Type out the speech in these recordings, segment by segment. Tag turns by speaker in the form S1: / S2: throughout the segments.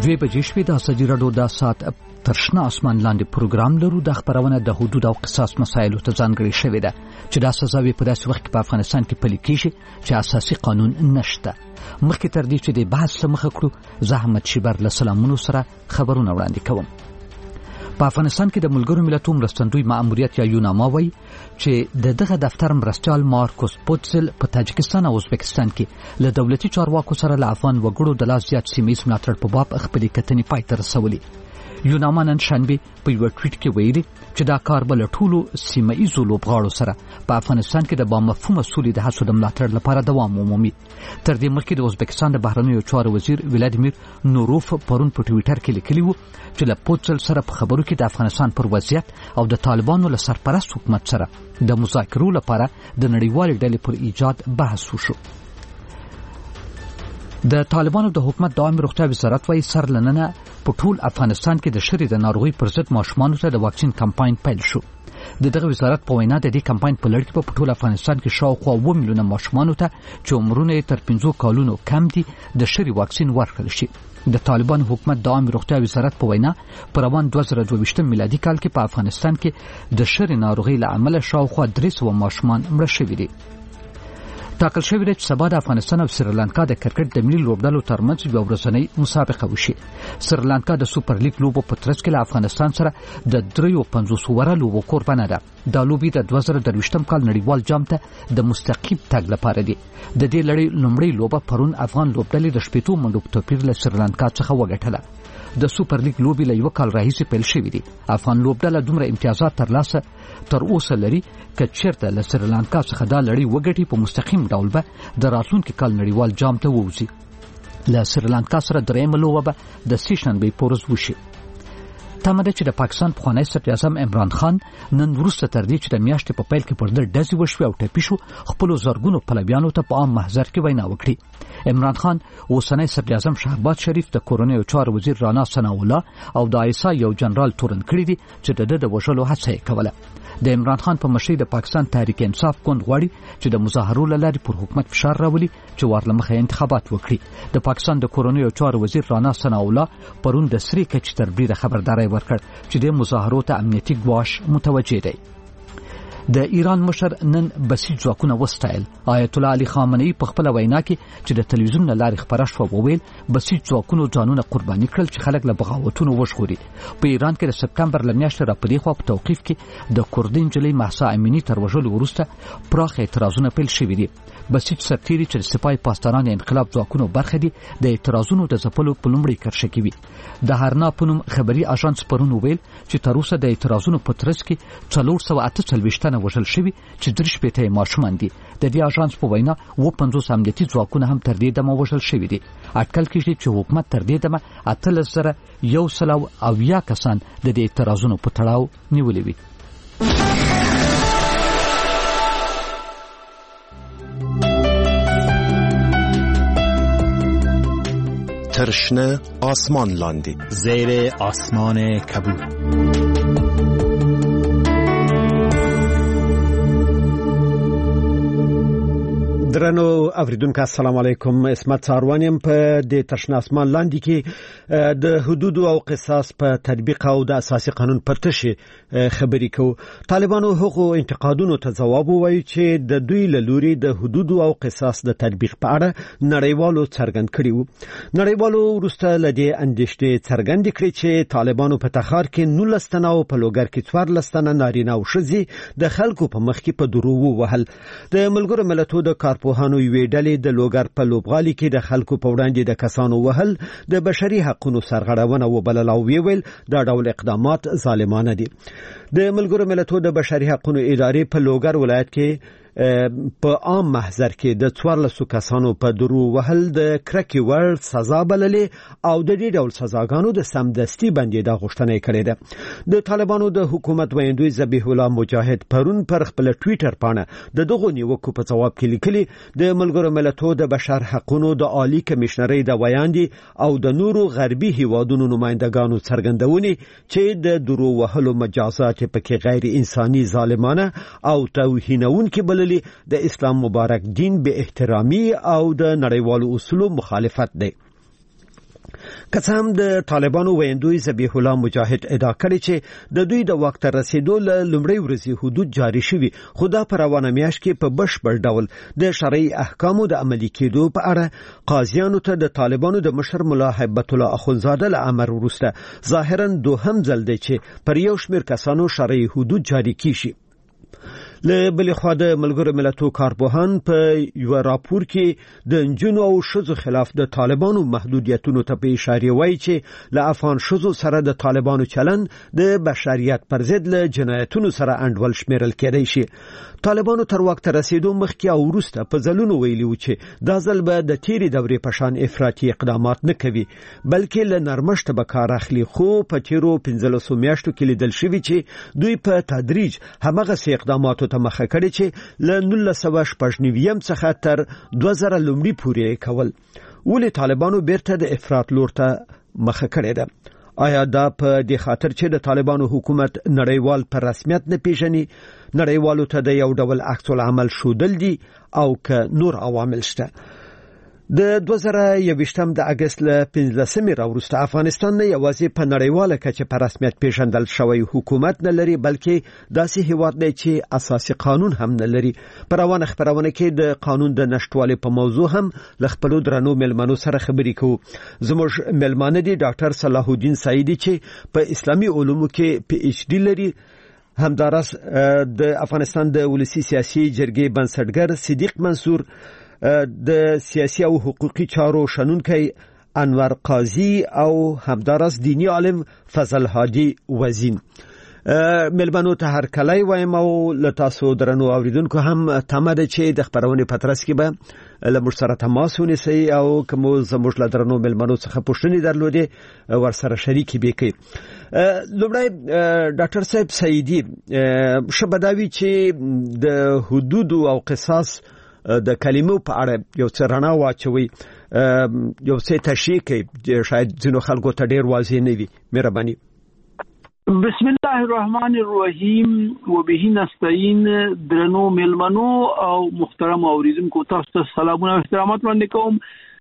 S1: دوی بجې شوې د ازادي راډیو د ساعت تر شنه اسمان لاندې پروګرام لرو. د خبرونه د حدود او قصاص مسایلو ته ځانګړې شوې ده چې دا سزاوي په داسې وخت کې په افغانستان کې پلي کیږي چې اساسي قانون نشته. مخکې تر دې چې د بحث مخه کړو، زه احمد شیبر له سلامونو سره خبرونه وړاندې کوم. په افغانستان کې د ملګرو ملتونو مرستندوی ماموریت یا یوناما وایي چې دغه دفتر مرستیال مارکوس پوتسل په تاجکستان او ازبکستان کې له دولتي چارواکو سره له افغان وګړو د لا زیات سیمه ییز ملاتړ په باب خپلې کتنې پای ته رسولې. یوناما نن شنبه په یو ټویټ کې ویلي چې دا کار به له ټولو سیمه ییزو لوبغاړو سره په افغانستان کې د بامفهومه سولې د هڅو د ملاتړ لپاره دوام ومومي. تر دې مخکې د ازبکستان د بهرنیو چارو وزیر ولادیمیر نوروف پرون په ټویټر کې لیکلی و چې له پوتسل سره په خبرو کې د افغانستان پر وضعیت او د طالبانو له سرپرست حکومت سره د مذاکرو لپاره د نړیوالې ډلې پر ایجاد بحث وشو. د طالبانو د حکومت د عامه روغتیا وزارت وايي سرلننه په ټول افغانستان کې د شری د ناروغي پر ضد ماشومانو ته د واکسین کمپاین پیل شو. دغه وزارت په وینا د دې کمپاین په لړ کې په ټول افغانستان کې شاوخوا 2 میلیونه ماشومانو ته چې عمرونه تر 15 کالونو کم دي د شری واکسین ورکړل شي. د طالبان حکومت د عامه روغتیا وزارت په وینا پر روان 2022 میلادي کال کې په افغانستان کې د شری ناروغي له امله شاوخوا 300 ماشومان مړه شوي دي. ټاکل شوی دی چې سبا د افغانستان او سریلانکا د کرکټ د ملي لوبډلو ترمنځ یو ورځنۍ مسابقه وشي. سریلانکا د سوپر لیګ لوبو په ترڅ کې له افغانستان سره د 53 وره لوبو قربانه ده. دا لوبي د 2023 کال نړیوال جام ته د مستقیم تګ لپاره دي. د دې لړۍ لومړی لوبه پرون افغان لوبډلې د شپېتو منډو په توپیر له سریلانکا څخه وګټله. د سوپر لیګ لوبي له یو کال راهیسې پیل شوې دي. افغان لوبډله دومره امتیازات تر اوسه لري که چیرته له سریلانکا څخه دا لړۍ وګټي په مستقیم ډول به د راتلونکي کال نړیوال جام ته ووځي. له سریلانکا سره درېیمه لوبه به د سې شنبې په ورځ وشي. تمه ده چې د پاکستان پخوانی صدر اعظم عمران خان نن وروسته تر دې چې د میاشتې په پیل کې پر ده ډزې وشوې او ټپي شو خپلو زرګونو پلویانو ته په عام محضر کې وینا وکړي. عمران خان اوسنی صدر اعظم شهباز شریف د کورنیو چارو وزیر رانا ثناء الله او د آیسا یو جنرال تورن کړي دي چې د وژلو هڅه یې کوله. د عمران خان په مشرۍ د پاکستان تحریک انصاف ګوند غواړي چې د مظاهرو له لارې پر حکومت فشار راولي چې ورله مخه انتخابات وکړي. د پاکستان د کورنیو چارو وزیر رانا ثناء الله پرون د سری کچ تر بریده خبرداري ورکړ چې د مظاهرو ته امنیتي ګواښ متوجه دی. د ایران مشر نن بسیج ځواکونه وستایل. آیت الله علي خامنه‌ای په خپل وینا کې چې د تلویزیون له لارې خبره شو وویل بسیج ځواکونو ځانونه قرباني کړل چې خلک له بغاوتونو وژغوري. په ایران کې د سپتمبر له میاشتې را پدې خوا په توقیف کې د کردي نجلۍ مهسا امینی تر وژلو وروسته پراخ اعتراضونه پیل شوي دي. بسیج سرتیري چې د سپاه پاسداران انقلاب ځواکونو برخه دي د اعتراضونو د ځپلو په لومړۍ کرښه کې وي. د هرنا په نوم خبري اژانس پرون ویل چې تر اوسه د اعتراضونو په ترڅ کې 448 وژل شوي چې 3 ماشومان دي. د دې اژانس په وینا 50 امنیتي ځواکونه هم تر دې دمه وژل شوي دي. اټکل کېږي چې حکومت تر دې دمه 13,100 کسان د دې اعتراضونو په تړاو نیولې وي.
S2: ترشنه آسمان لاندی
S3: زیر آسمان کبود.
S4: درنو اوریدونکو السلام علیکم. اسمت ساروانیم په د تشنه اسمان لاندې کې د حدود او قصاص په تطبیق او د اساسي قانون پر تشه خبرې کوو. طالبانو هغو انتقادونو ته ځواب وایي چې د دوی له لوري د حدود او قصاص د تطبیق په اړه نړیوالو څرګند کړي وو. نړیوالو وروسته له دې اندېښنې څرګند کړي چې طالبانو په تخار کې 19 تنه او په لوګر کې 14 تنه نارینه او ښځې د خلکو په مخ کې په درو وهل. د ملګرو ملتونو د کارپوهانو یوې ډلې د لوګر په لوبغالي کې د خلکو په وړاندې د کسانو وهل د بشري حقوقو سرغړونه وبلل او ویل دا ډول اقدامات ظالمانه دي. د ملګرو ملتونو د بشري حقوقو ادارې په لوګر ولایت کې په عام محضر کې د 14 کسانو په درو وهل د کرکې ور سزا بللې او د دې ډول سزاګانو د سمدستي باندې د غوښتنې کړې ده. د طالبانو د حکومت ویندوی ذبیح الله مجاهد پرون پر خپل ټویټر باندې دغه نیوکو په جواب کې لیکلي د ملګرو ملتونو د بشر حقوقو د عالی کمشنرۍ د ویاندې او د نورو غربي هیوادونو نمائندګانو څرګندونې چې د درو وهلو مجازات پکې غیر انساني ظالمانه او توهینونکي د اسلام مبارک دین به احترامي او د نړیوالو اصولو مخالفت دی. کڅام د طالبانو ویندوی ذبیح الله مجاهد ادعا کړې چې د دوی د وخت رسیدو لومړی ورځي حدود جاری شوي خو دا پر روانه میاشت کې په بشپړ ډول د شرعي احکامو د عملي کېدو په اړه قاضیانو ته د طالبانو د مشر ملا هیبت الله اخونزاده له امر وروسته ظاهرا دوهم ځل دی چې پر یو شمېر کسانو شرعي حدود جاری کیږي. له بلې خوا د ملګرو ملتونو کارپوهان په یو راپور کې د نجونو او ښځو خلاف د طالبانو محدودیتونو ته په اشاره وایي چې له افغان ښځو سره د طالبانو چلن د بشریت پر ضد له جنایتونو سره انډول شمیرل کېدای شي. طالبانو تر وخت رسیدو مخکې او وروسته په ځلونو ویلي و چې دا ځل به د تیری دورې په شان افراطي اقدامات نه کوي بلکې له نرمښت به کار اخلي خو په تیرو 15 میاشتو کې لیدل شوی چې دوی په تدریج همغه سي اقداماتو ته مخه کړي چې له 1999 څخه تر 2000 لومړی پورې کول. ولې طالبانو بیرته د افراط لور ته مخه کړې ده؟ آیا دا په دې خاطر چې د طالبانو حکومت نړیوال پر رسمیت نه پیژني، نړیوالو ته د یو ډول عکس العمل شودل دي او که نور عوامل شته؟ د 2021 د اگست له 15 راوروسته افغانستان نه یوازې په نړیواله کچه په رسمیت پیژندل شوی حکومت نه لري بلکې داسې هیواد دی چې اساسي قانون هم نه لري. پر روانه خبرونه کې د قانون د نشټوالي په موضوع هم ل خپل درنو ملمنو سره خبرې کوو. زموږ ملمانه دي ډاکټر صلاح الدین سعیدی چې په اسلامي علومو کې پی ایچ ډی لري، همدارس د افغانستان د ولسی سیاسي جرګې بنسټګر صدیق منصور، د سیاسي او حقوقي چارو شنونکی انور قاضی او همدارس دینی عالم فضل هادي وزین. ملبنو ته هر کله وایم او لتاسو درنو اوریدونکو هم تمه چې د خبرونه پترس کې به لمر سره تماس ونیسي او کوم زموږ لدرنو ملبنو څخه پوښتنې درلودې ور سره شریک بکی. لومړی ډاکټر صاحب سعیدی شبداوی چې د حدود او قصاص د کلمو په اړه یو څه رڼا واچوي، یو څه تشریح کوي، شاید ځینو خلکو ته ډیر واضح نه وي. مهرباني.
S5: بسم الله الرحمن الرحیم وبه نستعين. درنو ملمنو او محترم اوریدونکو تاسو ته سلامونه او احترامات وړاندې کوم.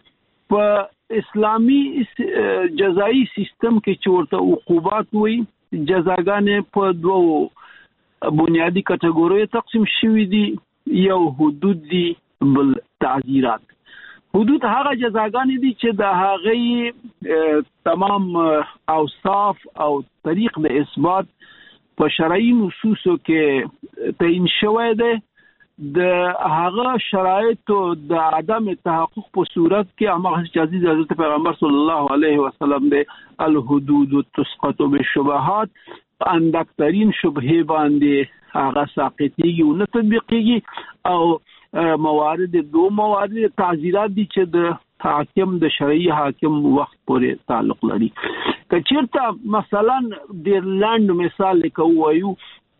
S5: په اسلامي جزایي سیستم کې چې ورته عقوبات وي، جزاګانې په دوه بنیادی کټګوریو تقسیم شوي دي، یو حدود دي بل تعزیرات. حدود هغه جزاګانې دي چې د هغه تمام اوصاف او طریق د اثبات په شرعي نصوصو کې تعین شوی دی. د هغه شرایط د عدم تحقق په صورت کې هغه چې عزیز حضرت پیغمبر صلی الله علیه وسلم دی الحدود تسقط بالشبهات، اندکترین شبهه باندې هغه ساقطیږي او نه تطبیقیږي، او موارد دو موارد تعزیرات دي چې د حاکم د شرعي حاکم وخت پورې تعلق لري. که چیرته مثلا د لاند مثال کوو،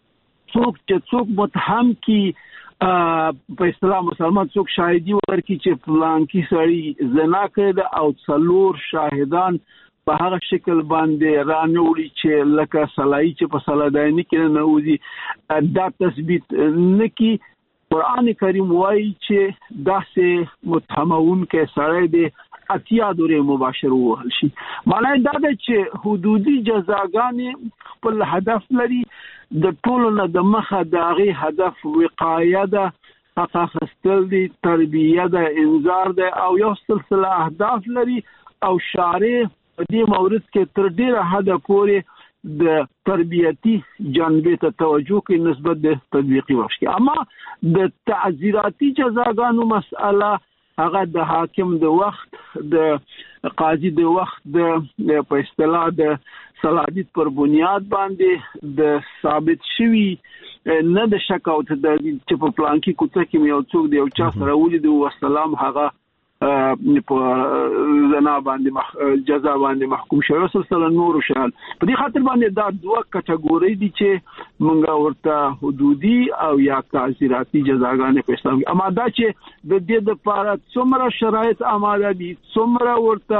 S5: څوک متهم کی په اسلام مسلمان څوک شاهدی ورکړي چې فلان کی سړی زنا کړی او څلور شاهدان په هغه شکل باندې رانوړي چې لکه صلاحي چې په صلادایني کې نه وځي، دا تثبیت نکي. قرآن کریم وایي چې داسې متهمون کې سړی دی اتیا دورې مباشر وهل شي. معنی دا ده چې حدودي جزاګانې خپل هدف لري، د ټولو نه د مخه د هغې هدف وقایه ده، حق اخیستل دي، تربیه ده، انذار ده او یو سلسله اهداف لري. او شارع په دې مورد کې تر ډیره حده پورې د تربیتی جانبې ته توجه کوي نسبت د تطبیقي وخت کې. اما د تعزیراتی جزاګانو مسأله هغه د حاکم د وخت، د قاضي د وخت، د په اصطلاح د صلاحیت پر بنیاد باندې د ثابت شوی نه د شک او تردید چې په پلان کې کوڅه کې یو څوک دی او چا سره ولید او السلام هغه په زنا باندې جزا باندې محکوم شوی سلسله نور شان. په دې خاطر باندې دا دوه کټګوري دي چې مونږ ورته حدودي او یا تعزیراتی جزاګانې په اسلام کې. اما دا چې د دې لپاره څومره شرایط آماده دي، څومره ورته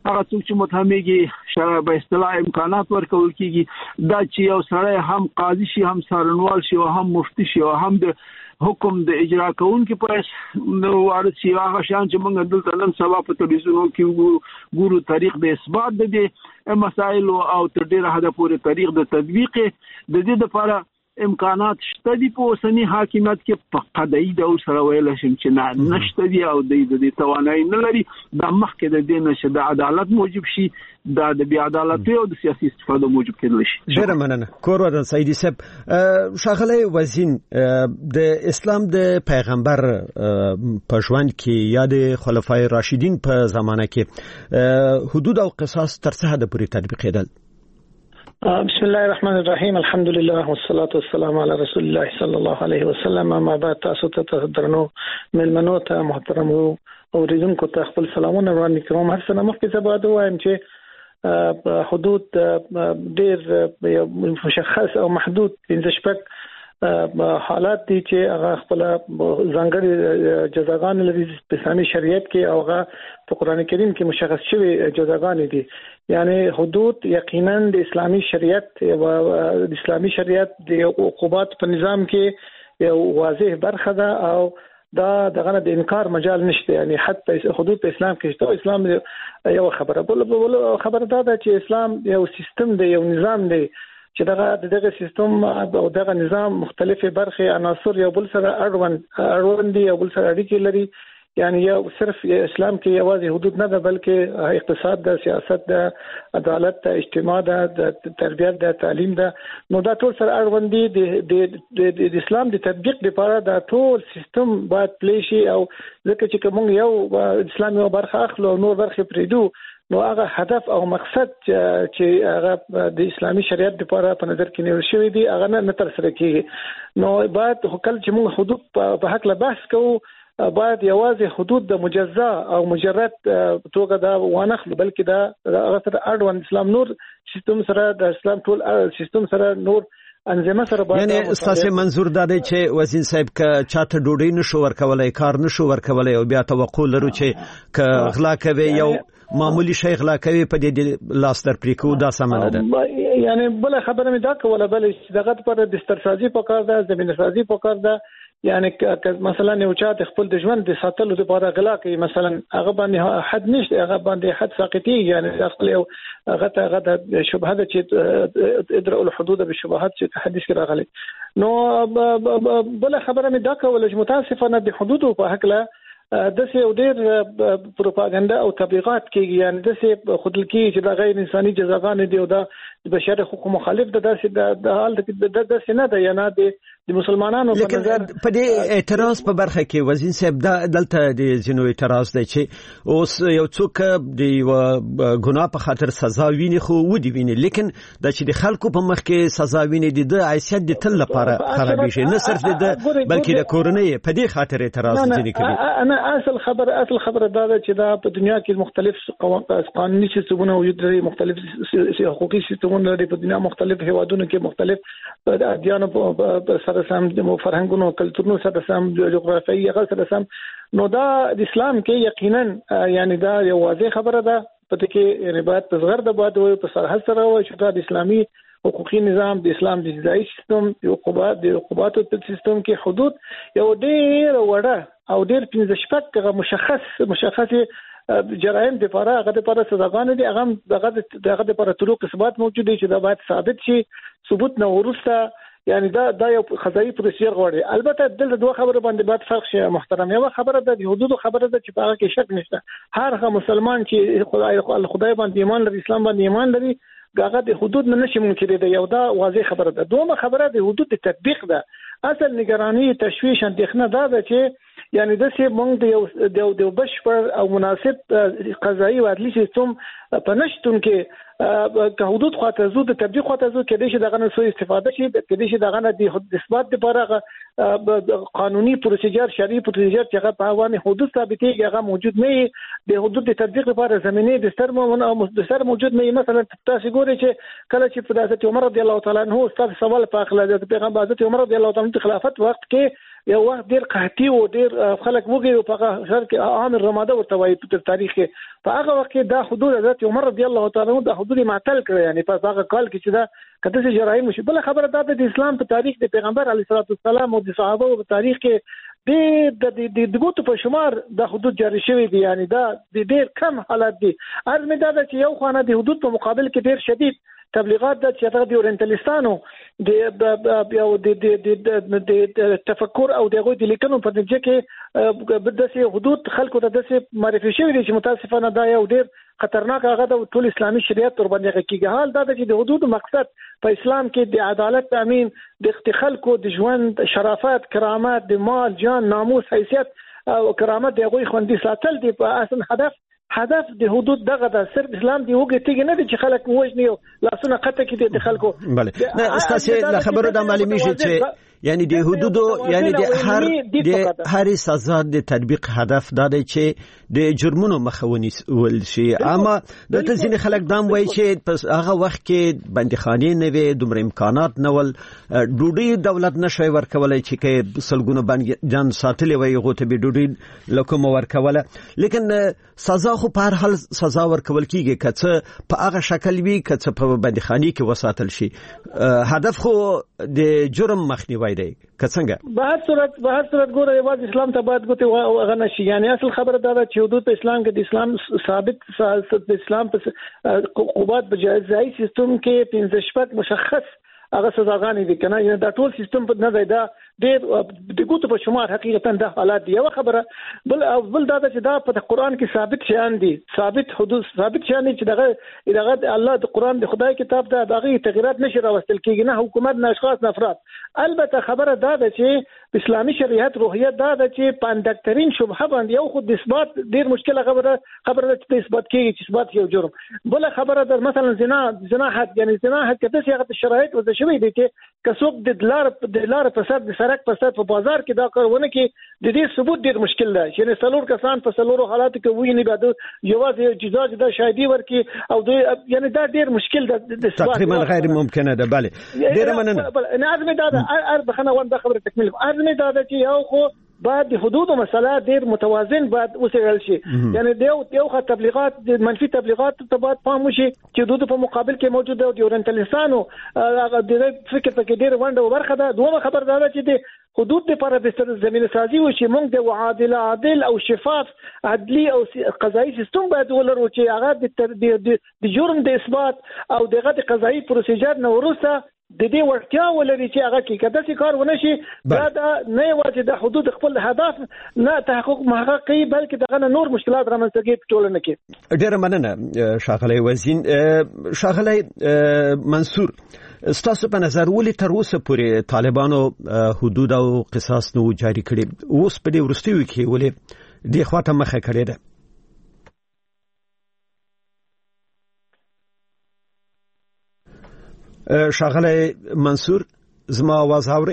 S5: هغه څوک چې متهمېږي شرع به اصطلاح امکانات ورکول کیږي دا چې یو سړی هم قاضي شي هم څارنوال شي او هم مفتي شي او هم د حکم د اجرا کوونکو په وارد شي هغه شان چې موږ دلته نن سبا په تلویزیونونو کې ګورو طریق د اثبات د دې مسائل او تر ډیره حد پورې طریق د تطبیق د دې لپاره امکانات شته دي په اوسنی حاکمیت کې په قضایي ډول سره ویل شي چې نه نشته دي او د دې توانایي نه لري د مخکې د دې نشه د عدالت موجب شي د بی عدالتي او د سیاسي استفاده موجب کېدل شي.
S4: ډېر مننه کور سیدی صاحب. شاغلی وزین د اسلام د پیغمبر په ژوند کې یا د خلفای راشدین په زمانه کې حدود او قصاص تر څه حد پورې تطبیق کېدل؟
S6: بسم الله الرحمن الرحیم الحمد لله والصلاة والسلام علی رسول الله صلی الله علیه وسلم. اما بعد تاسو ته درنو ملمنو ته محترم اوریدونکو ته خپل سلامونه وړاندې کوم. هر څه مخکې څه باید وایم چې حدود ډېر مشخص او محدود 15 حالات دي چې هغه خپل ځانګړي جزاګان لري په اسلامي شریعت کې او هغه په قران کریم کې مشخص شوی جزاګان دي. یعنی حدود یقینا د اسلامي شریعت او د اسلامي شریعت د عقوبات په نظام کې یو واضح برخه ده او دا دغه د انکار مجال نشته. یعنی حتی حدود په اسلام کې شته. اسلام یو خبره دا ده چې اسلام یو سیستم دی، یو نظام دی چې دغه سیستم او دغه نظام مختلفه برخه عناصر یو بل سره اړوند دي یو بل سره اړیکې لري. یعنی یو صرف اسلام کې یوازې حدود نه ده بلکې اقتصاد ده، سیاست ده، عدالت ده، اجتماع ده، د تربیت ده، تعلیم ده. نو دا ټول سره اړوند دي. د اسلام د تطبیق لپاره دا ټول سیستم باید پلی شي او ځکه چې موږ یو اسلام یو برخه اخلو او نور برخه پریدو نو هغه هدف او مقصد چې هغه د اسلامي شریعت لپاره په نظر کې نیول شوی دی هغه نه تر سره کیږي. نو باید کله چې موږ حدود په حق له بحث کوو باید یوازې حدود د مجزا او مجرد توګه دا وانخلو بلکې دا هغه سره اړوند اسلام نور سیستم سره د اسلام ټول سیستم سره نور انځمه سره باید.
S4: یعنی اساسي منظور دا دی چې وزین صاحب ک چاته ډوډۍ نشو ورکولای، کار نشو ورکولای او بیا توقع لرو چې ک غلا کوي یو معمولی شی غلا کوي په دې لاس در پریکو دا سمنه ده.
S6: یعنی بل خبره مې دا کوله بل دغه پر د سترسازي په کار ده، زمينه سازي په کار ده. یعنی مثلا یو چا د خپل د ژوند د ساتلو لپاره غلا کوي مثلا هغه باندې حد نشته، هغه باندې حد ساقطي. یعنی خپل یو هغه د شبهه ده چې ادرا الحدود بالشبهات چې حدیث کې راغلي. نو بل خبره مې دا کوله چې متاسفانه د حدود په حق له دسه یو ډېر پروپاګاندا او تبلیغات کېږي. یعنی دسه خودل کې چې د غیر انساني جزاګان دي او د بشري حقوق مخالف ده د حال د دسه نه ده. یعنی د مسلمانانو په نظر
S4: په دې اعتراض په برخه کې وزین صاحب دلته د جنو اعتراض دی چې اوس یو څوک د ګناه په خاطر سزا ویني خو ودی ویني لیکن د چې د خلکو په مخ کې سزا ویني د حیثیت د تل لپاره خراب شي نه صرف د بلکې د کورنۍ په دې خاطر اعتراض ځنی کوي.
S6: انا اصل خبره دا ده چې دا په دنیا کې مختلف قانوني سیستمونه وجود لري، مختلف حقوقي سیستمونه لري په دنیا مختلف هیوادونو کې مختلف ادیان په سره سم د فرهنګونو کلتورونو سره سم جغرافیایي هغه سره سم. نو دا د اسلام کې یقینا یعنی دا یو واضح خبره ده پته کې یعنی باید په صغر د باید وي په سرحد سره وي چې دا د اسلامي حقوقي نظام د اسلام د جزایي سیستم د عقوباتو په سیستم کې حدود یو ډېر وړه او ډېر 15 مشخص جرایم د لپاره هغه د لپاره سزاګان دي. هغه د لپاره طرق اثبات موجود دي چې دا باید ثابت شي. ثبوت نه ورسته یعنی دا یو قضایي پروسیجر غواړي. البته دلته دوه خبره باندې باید فرق شي محترم. یو خبره د حدود خبره ده چې په هغه کې شک نشته. هر مسلمان چې خدای باندې ایمان لري، اسلام باندې ایمان لري، هغه د حدود نه نشي ممکن دی. یو دا واضح خبره ده. دومره خبره د حدود د تطبیق ده. اصل نگرانی تشویش اندېښنه ده چې یعنی د سه مونږ د بشپړ او مناسب قضایي او عدلي سیستم په نشټون کې که حدود خاطر زو د تطبیق خاطر زو کې د شي دغه نه سو استفاده شي کې د شي دغه نه د اثبات لپاره قانوني پروسیجر شرعي پروسیجر چې هغه په وانه حدود ثابتېږي هغه موجود نه. د حدود د تطبیق لپاره زمينه د سر موجود نه. مثلا تاسو ګورئ چې کله چې په حضرت عمر رضی الله تعالی عنہ استاد سوال په اخلاق د پیغمبر حضرت عمر رضی الله تعالی عنہ خلافت وخت کې یو وخت ډیر قحطي او ډیر خلک وګړي په شهر کې عام رماده ورته وایي په تاریخ کې په هغه وخت کې دا حدود حضرت عمر رضی الله تعالی عنہ د حدود معطل کړی یعنی په هغه کال کې چې دا کته چې جرایم شي بل خبره دا د اسلام په تاریخ د پیغمبر علیه الصلاه والسلام او د صحابه په تاریخ کې د ګوتو په شمار د حدود جاری شوی دي یعنی دا د ډیر کم حالات دي ارزمه دا چې یو خانه د حدود په مقابل کې ډیر شدید تبلیغات د چې د اورینټالیستانو د تفکر او دغه د لیکنو په نتیجه کې بدسي حدود خلکو ته دسي معرفي شوی دي چې متاسفانه دا یو ډیر خطرناک هغه د ټول اسلامي شریعت تر باندې کېږي حال دا چې د حدود مقصد په اسلام کې د عدالت تامین د خلکو د ژوند شرافت کرامت د مال جان ناموس حیثیت او کرامت دغه خوندي ساتل دي په اصل هدف د حدود دغه د صرف اسلام دی وګړي تیګ نه دي چې خلک وژني او لاسونه قطه کې د خلکو
S4: بله نه استاسه خبرو د معلومي شي چې یعنی د حدودو یعنی د هر سزا د تطبیق هدف دا دی چې د جرمونو مخاوني ول شي اما د ځینې خلک دام وایي چې پس هغه وخت کې بندخانې نه وي دومره امکانات نه ول ډوډۍ دولت نشوي ورکولای چې کې سلګونو بنديان ساتلې وي غوته به ډوډۍ لکه ورکوله لیکن سزا خو په هر حال سزا ورکول کیږي کڅ په هغه شکل وی کڅ په بندخانې کې وساتل شي هدف خو د جرم مخنیوي دی څنګه
S6: به هر صورت ګوره یواز اسلام ته باید ګوته غنه شي یعنی اصل خبره دا چې حدود په اسلام کې د اسلام ثابت د اسلام په عقوبات بجایزای سیستم کې 15 شپږ مشخص هغه سزاګانې دي کنه یعنی دا ټول سیستم په نه دی دا ډېر د ګوتو په شمار حقیقتا د حالات دی یو خبره بل دا چې دا په قرآن کې ثابت شیان دي ثابت حدود ثابت شیان چې دغه الله د قرآن د خدای کتاب دا دغه تغیرات نشي راوستل کېږي نه حکومت نه اشخاص نه افراد البته خبره دا ده چې اسلامي شریعت روحیت دا ده چې پاندکترین شبهه باندې یو خود اثبات ډیر مشکل خبره چې اثبات کېږي چې اثبات یو جرم بل خبره در مثلا زنا حد یعنی زنا حد کته چې شرایط وځي شوی دي چې کڅوب د لار فساد د سرک فساد په بازار کې دا کارونه کې د دې ثبوت ډیر مشکل ده چې څلور کسان په څلورو حالاتو کې ویني بعد یوازې جزاج د شاهدی ورکی او یعنی دا ډیر مشکل ده
S4: تقریبا غیر ممکنه ده بله ډیر مننه
S6: نه ازمه دا بخنه وانده خبره تکمیل ازمه دا چې یو خو بعد حدود و مسألة دیر متوازن بعد وسیل شي یعنی دیو خا تبلیغات منفی تبلیغات ته بعد فهم شي چې حدود په مقابل کې موجود دی اورینټالیستانو هغه د فکر په کې ډیر ونده ورخه ده دوه خبر دا چې د حدود لپاره بستر زمينه سازي وشي موږ د عادل او شفاف عدلي او قضایي سیستم باید ولرو چې هغه د جرم د اثبات او دغه د قضایي پروسیجر نه ورسته د دې ورتیا ولري چې هغه کې کده چې کار ونه شي دا نه واجب د حدود خپل هدف نه تحقق محقق کوي بلکې دغه نور مشکلات رامنځته کوي په ټولنه کې
S4: ډیر مننه شاغلی وزین شاغلی منصور ستاسو په نظر ولې تر اوسه پورې طالبانو حدود او قصاص نو جاری کړي اوس په دې ورستیو کې ولې د خواته مخه کړي ده شاغلی منصور زما आवाज اوري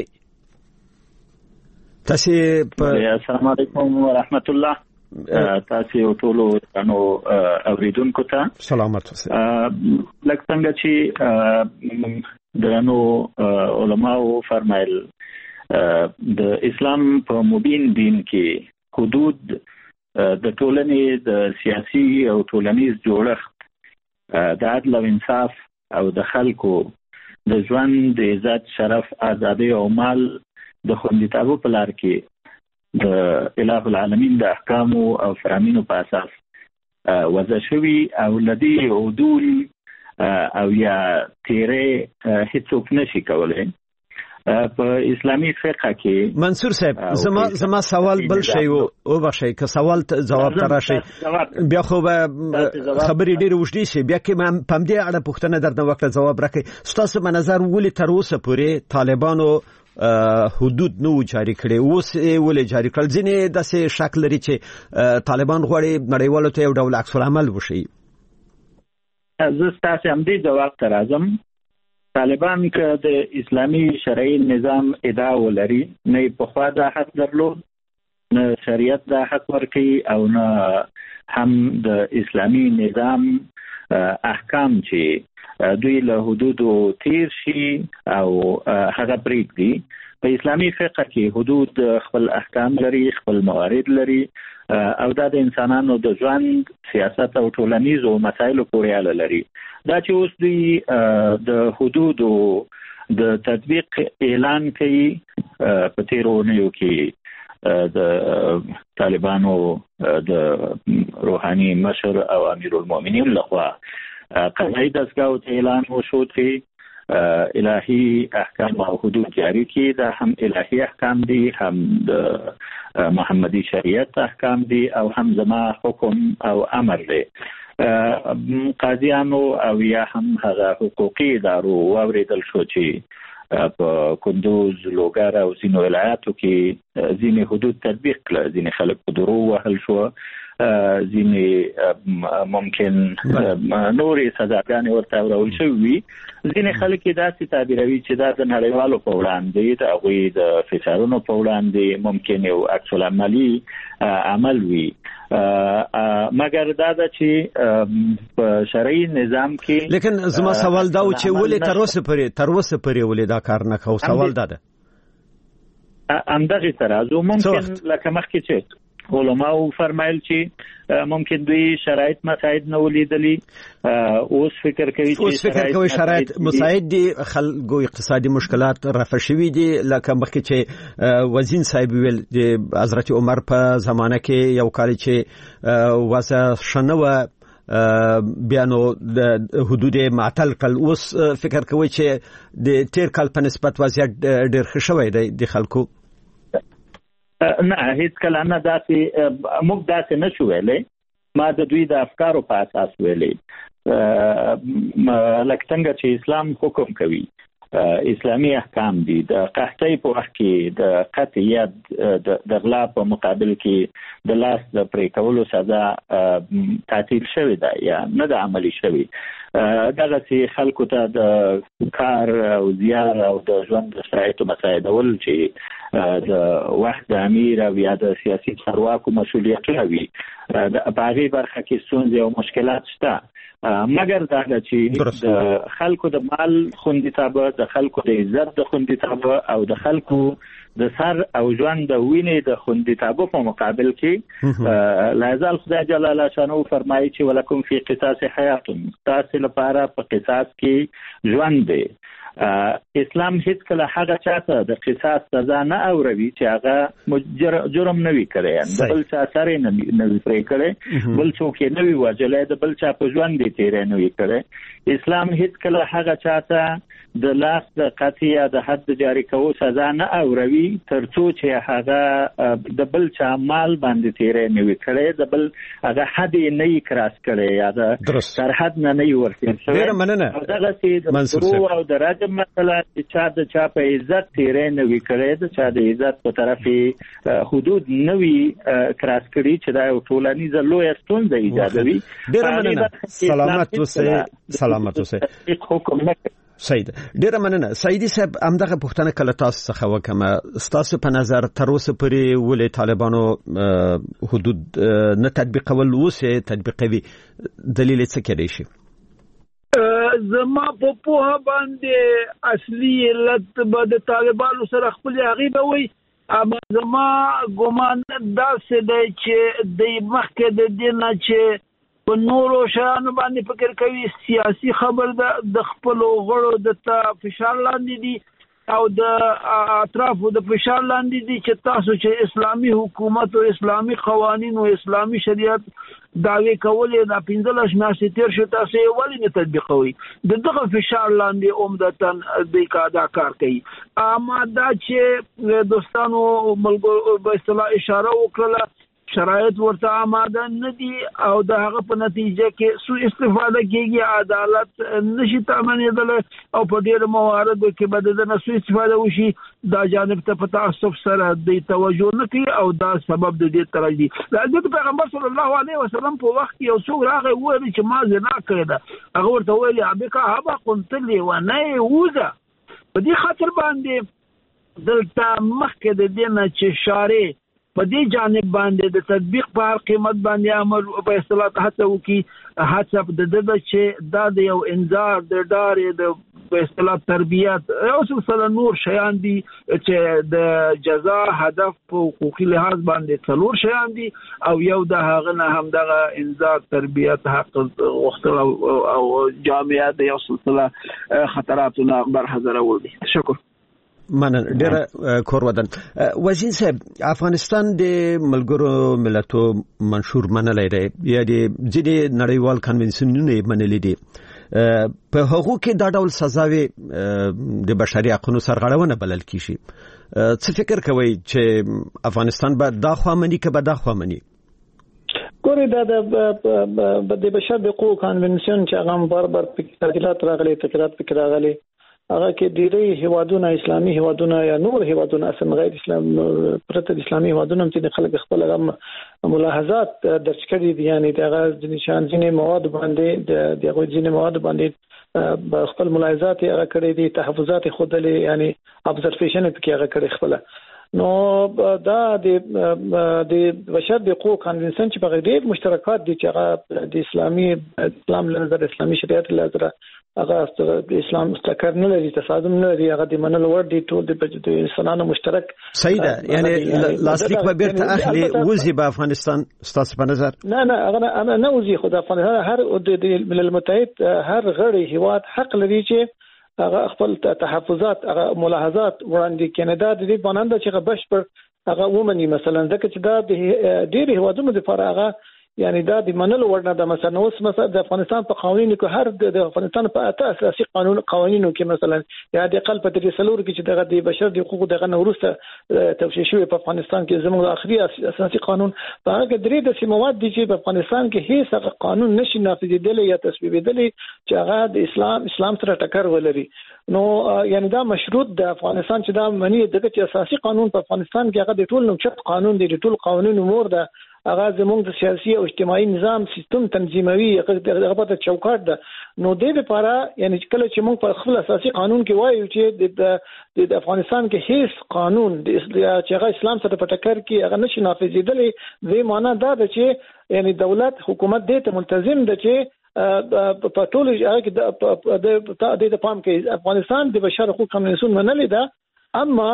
S4: تاسو
S7: السلام علیکم ورحمت الله تاسو ټول اوریدونکو ته
S4: سلامات اوسئ
S7: لکه څنګه چې درنو علماو فرمایل د اسلام په مبین دین کې حدود د ټولنې د سیاسي او ټولنیز جوړښت د عدل او انصاف او د خلکو د ژوند د عزت شرف ازادي او مال د خوندیتوب په لار کې د الٰه العالمین د احکام او فرامینو په اساس وضع شوی او لدی عدول او یا تیرې هیڅوک نشي کولای په اسلامي فقه کې
S4: منصور صاحب زما سوال بل شی او بخښی که سوال جواب تر راشي بیا خو خبرې ډېر وشتي شي بیا کې پم دې اړه پوښتنه درنه وکړه جواب راکړي ستاسو په نظر ولې تر اوسه پورې طالبانو حدود نو جاری کړي اوس ولې جاری کړل ځینې داسې شکل لري چې طالبان غواړي نړیوالو ته یو ډول عکس العمل وشي
S7: زه تاسو هم دې جواب تر اعظم طالبان که د اسلامی شرعي نظام ادعا ولري نه په خوا د حق درلود نه شریعت د حق ورکي او نه هم د اسلامی نظام احکام چې دوی له حدودو تیر شي او هغه پریږدي په اسلامي فقه کې حدود خپل احکام لري، خپل موارد لري او دا د انسانانو د ژوند، سیاست او ټولنیزو مسایلو پورې اړه لري. دا چې اوس دوی د حدودو د تطبیق اعلان کوي په تیرو اونیو کې د طالبانو د روحاني مشر او امیر المؤمنین لخوا قضایي دستګاو ته اعلان وشو چې الهي احکام او حدود جاری کی. دا هم الهي احکام دي، هم د محمدي شریعت احکام دي او هم زما حکم او امر دي. قاضیانو او یا هم هغه حقوقي ادارو واوریدل شو چې په کندوز، لوګر او ځینو ولایاتو کې ځینې حدود تطبیق کړل. ځینې خلک په درو وهل شو، ځینې ممکن نورې سزاګانې ورته ورول شوې وي. ځینې خلک داسې تعبیروي چې دا د نړیوالو په وړاندې، د هغوی د فشارونو په وړاندې ممکن یو عکس العملي عمل وي. مګر دا ده چې په شرعي نظام کې
S4: لیکن زما سوال دا و چې ولې تر اوسه پورې ولې دا کار نه کوي؟ سوال دا ده
S7: همدغه ترازو ممکن لکه مخکې چې علماء فرمایل چې ممکن دوی شرایط مساعد نه ولیدلی، اوس فکر کوي
S4: شرایط مساعد دي، خلکو اقتصادي مشکلات رفع شوي دي. لکه مخکې چې وزین صاحب ویل د حضرت عمر په زمانه کې یو کال چې واسه شنو بیا نو د حدود معطل کل. اوس فکر کوي چې د تیر کال په نسبت وضعیت ډېر ښه شوی دی د خلکو.
S7: نه هیڅ کله نه داسې موږ داسې نشو ویلی. ما د دوی د افکارو په اساس ویلی. لکه څنګه چې اسلام حکم کوي، اسلامي احکام دي. د قحطۍ په وخت کې د قطع ید د غلا په مقابل کې د لاس د پرې کولو سزا تعطیل شوې ده یا نه ده عملي شوې. دغسې خلکو ته د کار او زیار او د ژوند د شرایطو مساعدول چې د وخت د امیر او یا د سیاسي چارواکو مسؤلیتونه وي، په هغې برخه کې ستونزې او مشکلات شته. مګر دا ده چې د خلکو د مال خوندیتابه، د خلکو د عزت د خوندیتابه او د خلکو د سر او ژوند د وینې د خوندیتابه په مقابل کې لا یزال خدای جل شانه فرمایي چې ولکم فی قصاص حیات، تاسو لپاره په قصاص کې ژوند دی. اسلام هیڅ کله هغه چاته د قصاص سزا نه اوروي چې هغه جرم نه وي کړی، د بل چا سره نه وي پرې کړی، بل څوک یې نه وي وژلی، د بل چا په ژوند یې تېری نه وي کړی. اسلام هیڅ کله هغه چاته د لاس د قطع یا د حد جاری کوو سزا نه اوروي تر څو چې هغه د بل چا مال باندې تېری نه وي کړی، د بل هغه حد یې نه وي کراس کړی یا د سرحد نه وي ورتېر شوی.
S4: ډېره مننه.
S7: دغسې د درو او د رجم مثلا چې چا په عزت تیری نه وي کړی، د چا د عزت په طرف حدود نه وي کراس کړي چې دا یو ټولنیزه لویه ستونزه ایجادوي.
S4: ډېره مننه. سلامت اوسئ.
S7: حکم نه کوي.
S4: سید ډیره مننه. سیدی صاحب همدغه پوښتنه کله تاسو څخه وکم، تاسو په نظر تر اوسه پورې ولې طالبانو حدود نه تطبیقول اوس تطبیقوي؟ دلیل څه کېدای شي؟
S5: زما په پوهه باندې اصلي علت به د طالبانو سره خپل هغې به وي، اما زما ګمان داسې دی چې د مخکې د دې نه چې په نورو شیانو باندې فکر کوي، سیاسي خبر د خپلو غړو د فشار لاندې دي او د اطرافو د فشار لاندې دي چې تاسو چې اسلامي حکومت او اسلامي قوانین او اسلامي شریعت دعوی کولې دا 15 میاشتې تیر شو، تاسو یې ولې نه تطبیقوي؟ د دغه فشار لاندې عمدتاً د دا کار کوي. اما دا چې دوستانو ملګرو په اصطلاح اشاره وکړه شرایط ورته آماده نه دي او د هغه په نتیجه کې سوء استفاده کېږي، عدالت نشي تامینېدلی او په ډېرو مواردو کې به د نه سوء استفاده وشي. دا جانب ته په تعصب سره د توجه نه کوي او دا سبب د دې ترجی. د پیغمبر صلی الله علیه وسلم په وخت کې یو څوک راغی وویل چې ما زنا کړې ده، هغه ورته ویل ابکا هبا قنتلی و نه ووځه. په دې خاطر باندې دلته مخکې د دې نه چې شارع په دې جانب باندې د تطبیق په هر قیمت باندې عمل په اصطلاح هڅه وکړي، هڅه د دې چې دا د یو انذار د ډارې د په اصطلاح تربیت او سلسله نور شیان دي چې د جزا هدف په حقوقي لحاظ باندې څلور شیان دي او یو د هغه نه هم دغه انذار تربیت حق وختل او جامعه د یو سلسله خطراتونه برحذرول دي. شکر.
S4: مننه ډیره کور ودان. وزیر صاحب، افغانستان د ملګرو ملتونو منشور منلای دی یا د ځینې نړیوال کنونسیونونه منلي دي. په هغو کې دا ډول سزاوي د بشري حقوقو سرغړونه بلل کیږي. څه فکر کوي چې افغانستان به دا خوامني که به دا خوامني؟
S6: ګورې دا د بشر حقوقو کنونسیون چې هغه بار په تعدیلات راغلي، تغیرات پکې راغلي، هغه کې ډېری هیوادونه اسلامي هیوادونه یا نور هیوادونه اصلا غیر اسلام پرته د اسلامي هیوادونو چې خلک خپل ملاحظات درج کړي دي، یعنی دغه د نشان ځینې مواد باندې دغه ځینې مواد باندې خپل ملاحظات هغه کړي دي، تحفظات خودلې یعنی ابزرویشن پکې هغه کړي خپل. نو دا د بشر حقوقو کنونسیون چې په ډېر مشترکات دي چې هغه د اسلام له نظر اسلامي شریعت له نظر هغه د اسلام ټکر نه لري، تصادم نه لري، هغه د منلو وړ دي، ټول د انسانانو مشترک.
S4: صحیح ده. یعنی لاسلیک به بیرته اخلي وزي په افغانستان ستاسو په نظر؟
S6: نه هغه نه وزي. خو د افغانستان هر د ملل متحد هر غړي هیواد حق لري چې هغه خپل تحفظات هغه ملاحظات وړاندې کړي. دا د دې باندې چې بشپړ هغه ومني، مثلا ځکه چې دا د ډېر هیوادونو لپاره هغه یعنی دا د منلو وړ نه ده. مثلا اوس د افغانستان په قوانینو کې هر د افغانستان په اته اساسي قوانینو کې مثلا یا د اقل په دې سلور کې چې دغه د بشر د حقوقو دغه نورسته توشیح شوی په افغانستان کې زموږ اخري اساسي قانون په هغه درې د مواد دي چې په افغانستان کې هیڅ قانون نشي نافذیدلی یا تصویبیدلی چې هغه د اسلام سره ټکر ولري. نو یعنی دا مشروط د افغانستان چې دا معنی دغه چې اساسي قانون په افغانستان کې هغه د ټول نوچت قانون دی، د ټول قوانینو مور ده، هغه زموږ د سیاسي او اجتماعي نظام سیستم تنظیموي، هغه په چوکاټ ده. نو د لپاره یعنی کله چې موږ په خپل اساسي قانون کې وایو چې د افغانستان کې هیڅ قانون چې هغه اسلام سره په ټکر کې هغه نشي نافذیدلی، دې معنی دا ده چې یعنی دولت حکومت دې ته ملتزم ده چې په ټول هغه کې د پام کې افغانستان د بشر حقوقو کنونسیون منلې ده. اما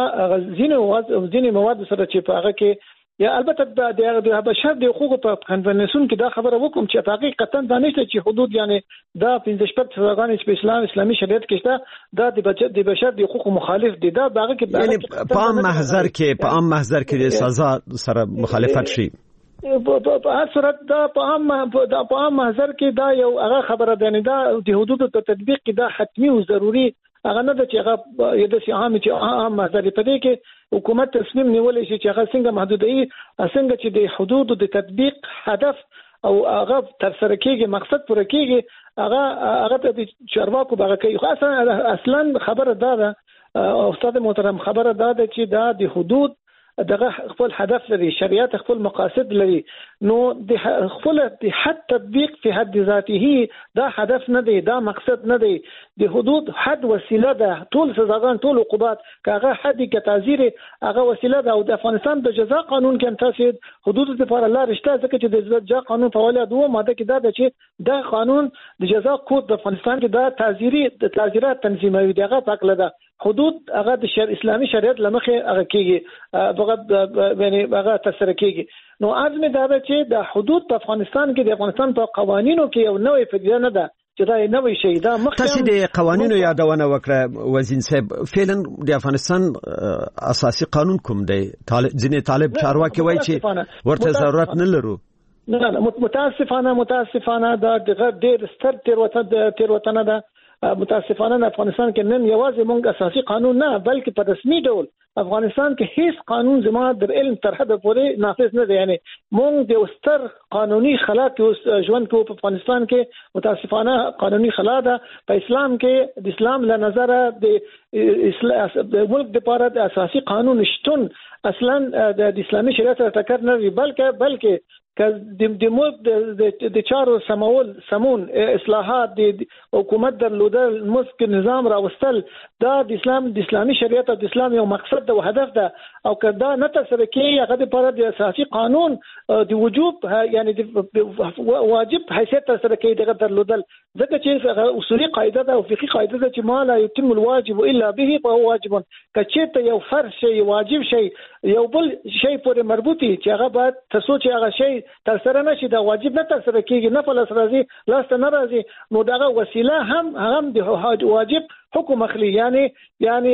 S6: ځینې مواد سره چې په هغه کې یا البته د بشر د حقوقو په کنونسیون کې دا خبره وکم چې په حقیقت دا نشته چې حدود یعنی دا 15 سزاګانې چې په اسلامي شریعت کې شته دا د بشر د حقوقو مخالف دي. دا باغ کې
S4: یعنی په عام محضر کې د سزا سره مخالفت شي.
S6: په هر صورت دا په عام محضر کې دا یو هغه خبره ده، نه دا د حدودو په تطبیق کې دا حتمی او ضروری هغه نه ده چې هغه یو د عام محضر په دې کې حکومت تصمیم نیولای شي چې هغه څنګه محدودي څنګه چې د حدودو د تطبیق هدف او هغه تر سره کېږي مقصد پوره کېږي هغه د چارواکو بغه کوي. اصلا خبره ده استاد محترم، خبره ده چې دا د حدود دغه خپل هدف لري، شریعت خپل مقاصد لري. نو د خپل د حد تطبیق په حد ذاته دا هدف نه دی، دا مقصد نه دی. د حدود حد وسیله ده، ټول سزاګان ټول عقوبات کاغه حد کې تعزیر هغه وسیله ده. او د افغانستان د جزا قانون کې هم تاسو حدود لپاره الله رښتا ځکه چې د جزا قانون په حواله دوه ماده کې دا ده چې دا قانون د جزا کود د افغانستان کې دا تعزیرات تنظیموي، دغه پاکله ده. حدود هغه د اسلامي شریعت لمخه هغه کېږي، هغه یعنی هغه تسره کېږي. نو عزم دا ده چې د حدود په افغانستان کې د افغانستان په قوانینو کې یو نوې فکر نه ده چې دا نوې شي. دا مخکې
S4: تاسو د قوانینو یادونه وکړه وزیر صاحب، فعلا د افغانستان اساسي قانون کوم دی؟ ځینې طالب چارواکي وایي چې ورته ضرورت نه لرو.
S6: نه متاسفانه دا ډېر ستر تیروتنه ده. متاسفانه افغانستان کې نن یوازې موږ اساسي قانون نه بلکې په رسمي ډول افغانستان کې هیڅ قانون زما د علم تر حد پورې نافذ نه دی. یعنی موږ د ستر قانوني خلا کې ژوند کوو په افغانستان کې. متاسفانه قانوني خلا ده په اسلام کې. د اسلام له نظره د ملک لپاره د اساسي قانون شتون اصلا د اسلامي شریعت سره ټکر نه وي، بلکې د چارو سمون اصلاحات د حکومت درلودل مسک نظام راوستل دا د اسلامي شریعت او د اسلام یو مقصد او هدف ده او کدا نه تر کې هغه لپاره د اساسي قانون د وجوب یعنی د واجب حیثیت تر کې دغه درلودل ځکه چې اصولي قاعده ده او فقهي قاعده ده چې ما لا يتم الواجب الا به فهو واجب کچته یو فرض شي واجب شي یو بل شي پورې مربوطي چې هغه باید تاسو چې هغه شي تر سره نشي دا واجب نه تر سره کیږي نه فلس راځي لاس نه راځي نو دا وسیله هم د واجب حكم اخلي يعني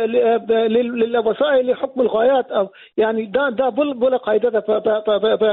S6: للوسائل حكم الغايات او يعني دا بل قاعده په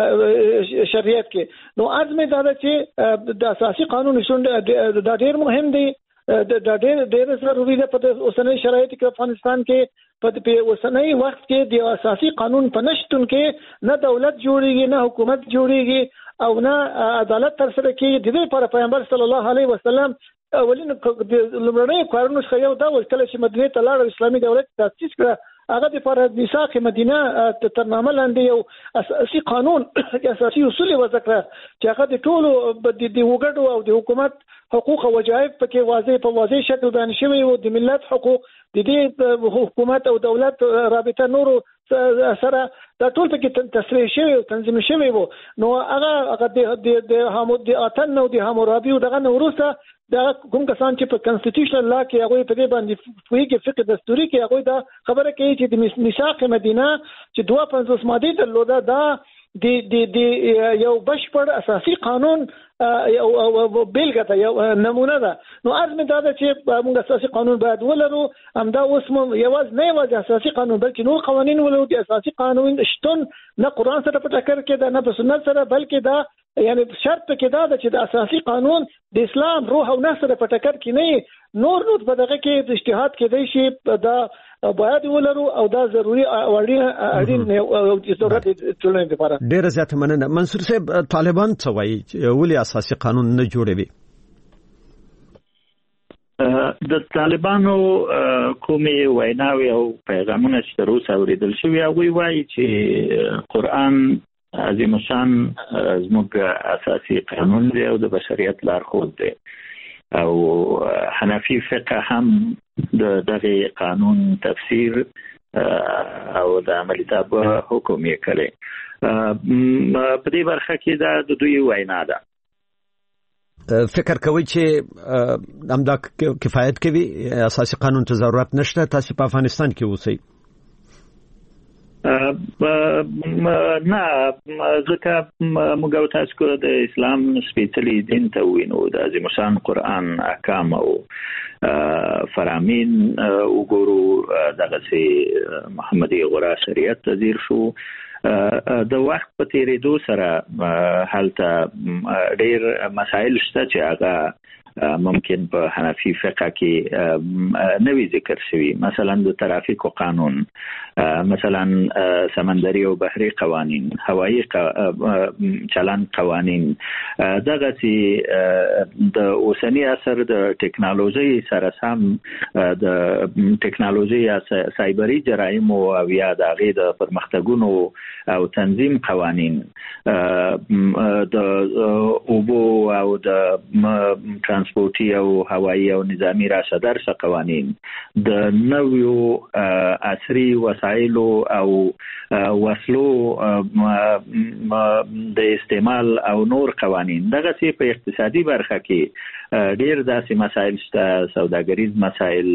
S6: شریعت کې نو ازمه دا چې د اساسي قانون شونډه دا ډیر مهم دی دا ډیر ضروري ده په اوسنۍ شرایطو کې افغانستان کې په اوسنۍ وخت کې د اساسي قانون په نشتون کې نه دولت جوړیږي نه حکومت جوړیږي او نه عدالت تر سره کېږي د دې لپاره پیغمبر صلی الله علیه وسلم اولین لمړنۍ کارونه څخه یو دا و کله چې مدینه ته لاړ اسلامي دولت تاسیس کړ هغه د پر میثاق مدینه ترنامه لاندې یو اساسي قانون اساسي اصول وضع کړ چې هغه د ټولو د وګړو او د حکومت حقوق او واجب پکې واضح شکل باندې شوی او د ملت حقوق د دې حکومت او دولت رابطه نورو سره دا ټول پکې تصریح شوی او تنظیم شوی وو نو هغه د اتن او د حمورابي او دغه نورسته دا کوم کسان چې په کنسټیټیوشنل لا کې هغه په دې باندې فقهي فقه دستوري کې هغه دا خبره کوي چې د میثاق مدینه چې 52 ماده درلوده دا د یو بشپړ اساسي قانون او بیلګه ده یو نمونه ده نو ازمه دا چې موږ اساسي قانون باید ولرو همدا اوس یوازې اساسي قانون بلکې نور قوانين ولرو د اساسي قانون شتون نه قران سره په ټکر کې ده نه په سنت سره بلکې دا یعنی شرط کې دا ده چې د اساسي قانون د اسلام روح او نثر په ټکر کې نه نور په دغه کې د اجتهاد کې دی شي دا باید ولرو او دا ضروري اړین او ضرورت ټولنې لپاره
S4: ډیره زیاته مننه منصور صاحب طالبان څه وایي ولې اساسي قانون نه جوړوي
S7: د طالبانو کومي ویناوي او پیغامونه چې تر اوسه اوریدل شوي هغه وایي چې قرآن عظیم شان زموږ اساسي قانون دی او د بشریت لارښود دی او حنفي فقه هم دغه قانون تفسیر او د عملی تابع حکم یې کړی په دې برخه کې دا د دوی وینا ده
S4: فکر کوي چې همدا کفایت کوي اساسي قانون ته ضرورت نشته تاسو په افغانستان کې اوسئ
S7: نه ځکه موږ تاسو کو د اسلام سپیڅلي دین ته وینو د عظیم شان قرآن احکام او فرامین وګورو دغه سي محمدي غورا شریعت تذیر شو د وخت په تیریدو سره هلته ډېر مسائل شته چې هغه ممکن په حنفي فقه کې نوی ذکر شوی مثلا د ترافیک قانون مثلا سمندري او بحري قوانين هوایي چلن قوانين دغه چې د اوسنی عصر د ټکنالوژي سره سم د ټکنالوژي یا سایبري جرایم او یا د غي د پرمختګونو او تنظیم قوانين د اوبو او د ترانسپورتي او هوایي او نظامی راشدار قوانين د نویو عصري وسایل او وسلو د استعمال او نور قوانين دغه سي په اقتصادي برخه کې ډیر داسې مسایل شته سوداګریز مسایل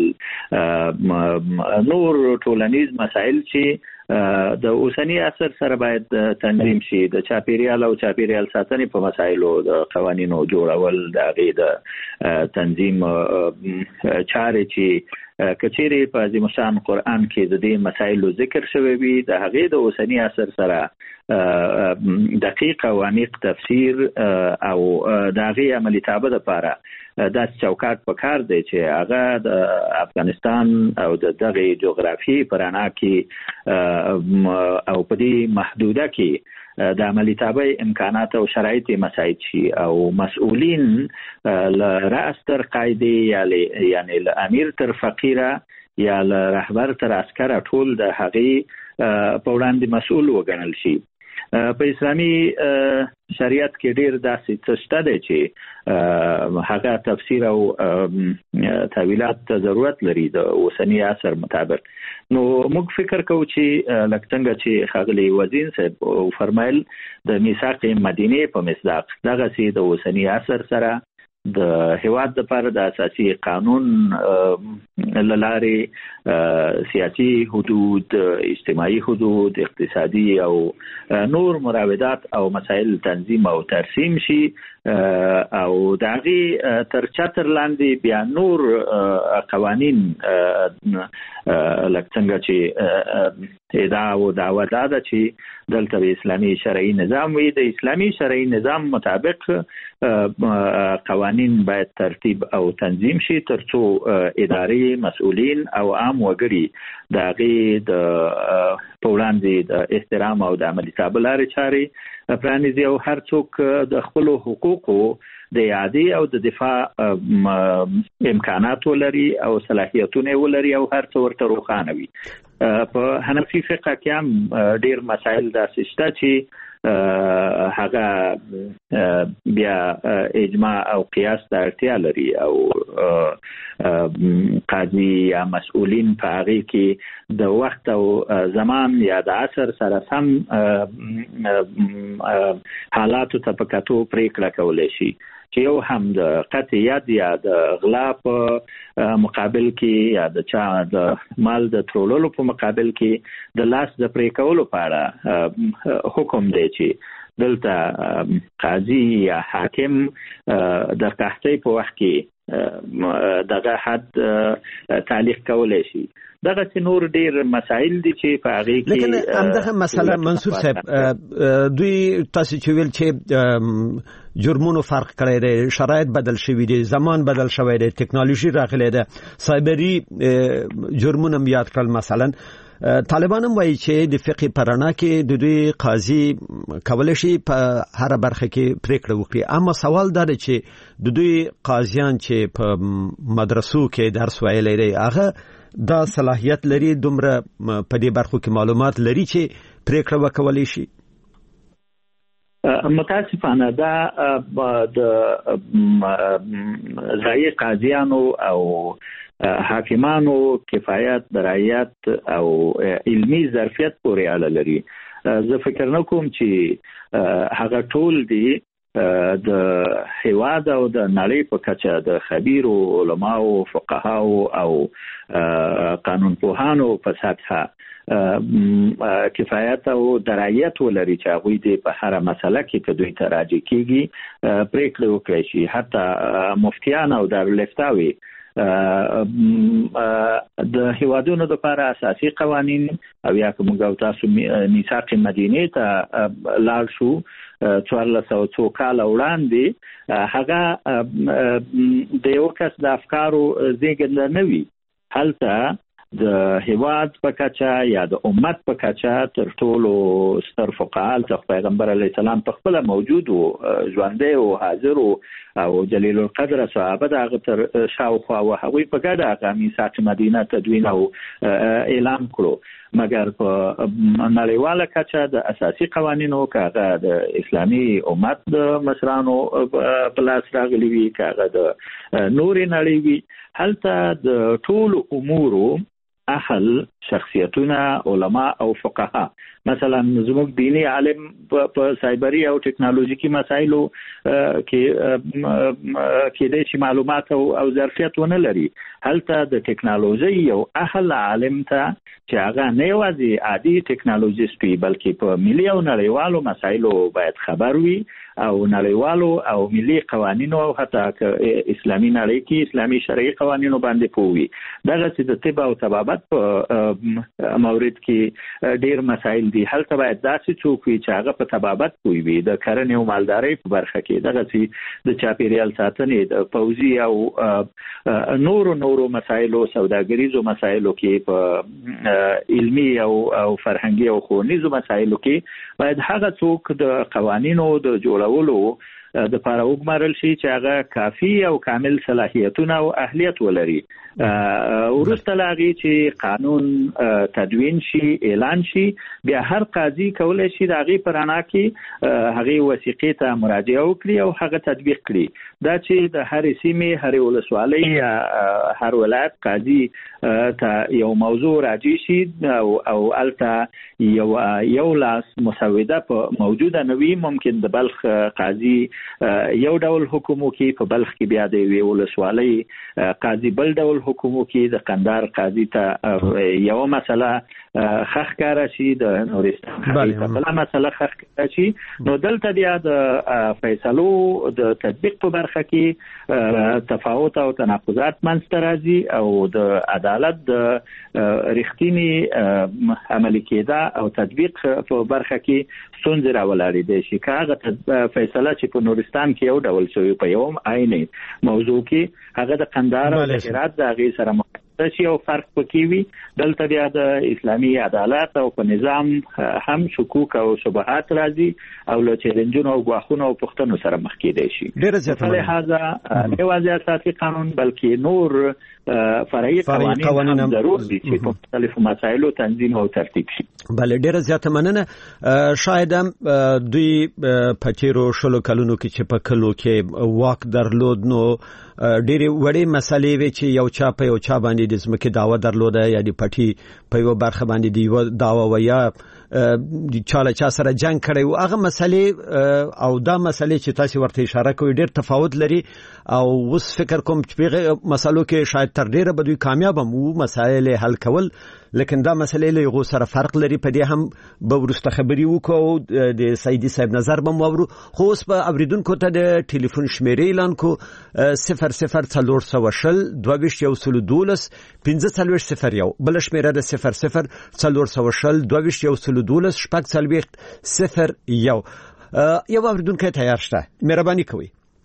S7: نور ټولنیز مسایل چې د اوسنی عصر سره باید تنظیم شي د چاپیریال او چاپیریال ساتنې په مسایلو د قوانینو جوړول د غي د تنظیم چارې چې کچېری په عظیم شان قرآن کې د دې مسایلو ذکر شوی وي د هغه د اوسنی عصر سره دقیق او عمیق تفسیر او د هغه عملی تابع لپاره دا چوکاټ په کار دی چې هغه د افغانستان او د دغه جغرافي پرانا کې او په دې محدوده کې د عملی تابع امکانات او شرایط مساعد شي او مسؤلین ل رأس تر قاعده یعنی ل امیر تر فقیره یا ل رهبر تر عسكر ټول د هغه په وړاندې مسؤل وګڼل شي په اسلامي شریعت کې ډیر داسې څه شته دی چې هغه تفسیر او تعویلات ته ضرورت لري د اوسنی عصر مطابق. نو موږ فکر کوو چې لکه څنګه چې ښاغلي وزین صاحب فرمایل د میثاق مدینه په مصداق دغه سي د اوسنی عصر سره د هیواد لپاره د اساسي قانون لارې سیاسي حدود، اجتماعي حدود، اقتصادي او نور مراودات او مسائل تنظیم او ترسیم شي او دغه تر چتر لاندې بیا نور قوانین لکه څنګه چې ادعا او دعوه ده چې دلته اسلامي شرعي نظام وي. د اسلامي شرعي نظام مطابق قوانین باید ترتیب او تنظیم شي ترڅو اداري مسؤلین او عام وګړي دغه د پولاندې د احترام او د عملي تابلار چاري پرانیزي او هر څوک د خپل حقوقو د اعادې او د دفاع امکانات ولري او صلاحیتونه ولري او هر څه ورته روښانه وي. په حنفي فقه کې هم ډیر مسائل داسې شته چې هغه بیا اجماع او قیاس ته اړتیا لري او قاضي یا مسؤلین په هغه کې د وخت او زمان یا د عصر سره سم حالاتو ته په کتو پریکړه کولای شي چې یو هم د قطعیت یا د غلا په مقابل کې یا د چا د مال د تروللو په مقابل کې د لاس د پرې کولو په اړه حکم دی چې دلته قاضي یا حاکم د قحطۍ په وخت کې دغه حد تعلیق کولای شي. دغه چې نور ډیر مسائل دي چې په هغه کې
S4: لیکن همدغه مسله منصور صاحب دوی تاسو چې ویل چې جرمونو فرق کړی دی، شرایط بدل شوي دي، زمان بدل شوی دی، ټکنالوژي راغلی ده، سایبري جرمونه یاد کړل. مثلا طالبان هم وایي چې د فقه پرانا کې د دوی قاضي کولای شي په هر برخه کې پریکړه وکړي، اما سوال دا دی چې د دوی قاضیان چې په مدرسو کې درس ویلی دی هغه دا صلاحیت لري، دومره په دې برخو کې معلومات لري چې پریکړه وکولای شي؟
S7: متاسفانه دا د ځایي قاضیانو او حاکمانو کفایت، درایت او علمی ظرفیت پورې اړه لري. زه فکر نه کوم چې هغه ټول دي د هیواد او د نړۍ په کچه د خبيرو علماو، فقهاو او قانون پوهانو په سطحه کفایت او درایت ولري چې هغوی دې په هر مسله کې که دوی ته راجع کېږي پریکړه وکړي شي. حتی مفتیان او دارالفتاوی د هیوادونو لپاره اساسي قوانین او یا کوم تاسو میثاق مدینه ته لاړ شو 1400 کال وړاندې هغه د یو کس د افکارو زیږنده نه وي، هلته د هیواد په کچه یا د امت په کچه تر ټولو ستر فقهاء د پیغمبر علیه السلام په خپل موجود او ژوندۍ او حاضر او جلیل القدر صحابه دغه تر شاوخوا او هغوی په ګډه هغه میثاق مدینه تدوین او اعلان کړو. مګر په نړیواله کچه د اساسي قوانینو کاغه د اسلامي امت د مشرانو په لاس راغلي وي، کاغه د نورې نړۍ وي، هلته د ټولو امورو اهل شخصیتونه علما او فقها مثلا زموږ دینی عالم په سایبری او ټکنالوژیکي مسایلو کې د معلومات او ظرفیت ونه لري، هلته د ټکنالوژي یو اهل عالم ته چې هغه نه یوازې عادي ټکنالوژیست وي بلکې په ملي او نړیوالو مسایلو باید خبر وي او نړیوالو او ملي قوانینو او حتی اسلامي نړۍ کې اسلامي شرعي قوانینو باندې پوهوي. دغه چې د طب او طبابت په مورد کې ډیر مسایل دي، هلته باید داسې څوک وي چې هغه په طبابت پوهوي، د کرنې او مالدارۍ په برخه کې، دغه چې د چاپیریال ساتنې، د پوځي او نورو مسایلو، سوداګریزو مسایلو کې، په علمي او فرهنګي او ښوونیزو مسایلو کې باید هغه څوک د قوانینو د جوړولو د لپاره وګمارل شي چې هغه کافي او کامل صلاحیتونه او اهلیت ولري. ورسته لاغي چې قانون تدوین شي اعلان شي بیا هر قاضي کولای شي د هغې په رڼا کې هغې وثیقې ته مراجعه وکړي او هغه تطبیق کړي. دا چې د هرې سیمې هرې ولسوالۍ هر ولایت قاضي ته یو موضوع راجع شي او الته یو لاس مسوده په موجوده نوي ممکن د بلخ قاضي یو ډول حکم وکړي، په بلخ کې بیا د یوې ولسوالۍ قاضي بل ډول حکم وکړي، د قندهار قاضي ته یو مسله خخ کاره شي، د نورستان قاضي ته بله مسله خخ کاره شي. نو دلته بیا د فیصلو د تطبیق په برخه کې تفاوت او تناقضات منځته راځي او د عدالت د رښتینی عملي کېدا او تطبیق په برخه کې ستونزې راولاړېدای شي. که هغه فیصله چې په نورستان کې یو ډول شوی په یو عیني موضوع کې هغه د قندهار او د هرات د هغې سره شي او فرق پکې وي، دلته بیا د اسلامي عدالت او په نظام هم شکوک او شبهات راځي او له چیلنجونو او ګواښونو او پوښتنو سره مخ کېدای شي. په لحاظه نه یوازې اساسي قانون بلکې نور فرعي قوانین هم ضرور دي چې په مختلفو مسایلو تنظیم او ترتیب شي.
S4: بله ډیره زیاته مننه. شاید هم دوی په تیرو 20 کلونو کې چې په کلو کې واک درلود نو ډېرې وړې مسلې وې چې یو چا په یو چا باندې د ځمکې دعوه درلوده یا د پټي په یو برخه باندې د یو دعوه و یا چاله چا سره جنگ کړی و. هغه مسلې او دا مسلې چې تاسو ورته اشاره کوئ ډېر تفاوت لري او اوس فکر کوم چې په مسلو کې شاید تر ډېره به دوی کامیاب هم وو مسایل حل کول، لیکن دا مسلې له یو سره فرق لري. په دې هم به ورسته خبري وکړو د سیدی صاحب نظر به مو خو اوس په اوریدونکو ته د ټلیفون شمیرې اعلان کو 0040 22 112 1501 بل شمیره د 0040 22 112 شپږ څلوېښت 01. یو اوریدونکی تیار شته، مهرباني کوئ.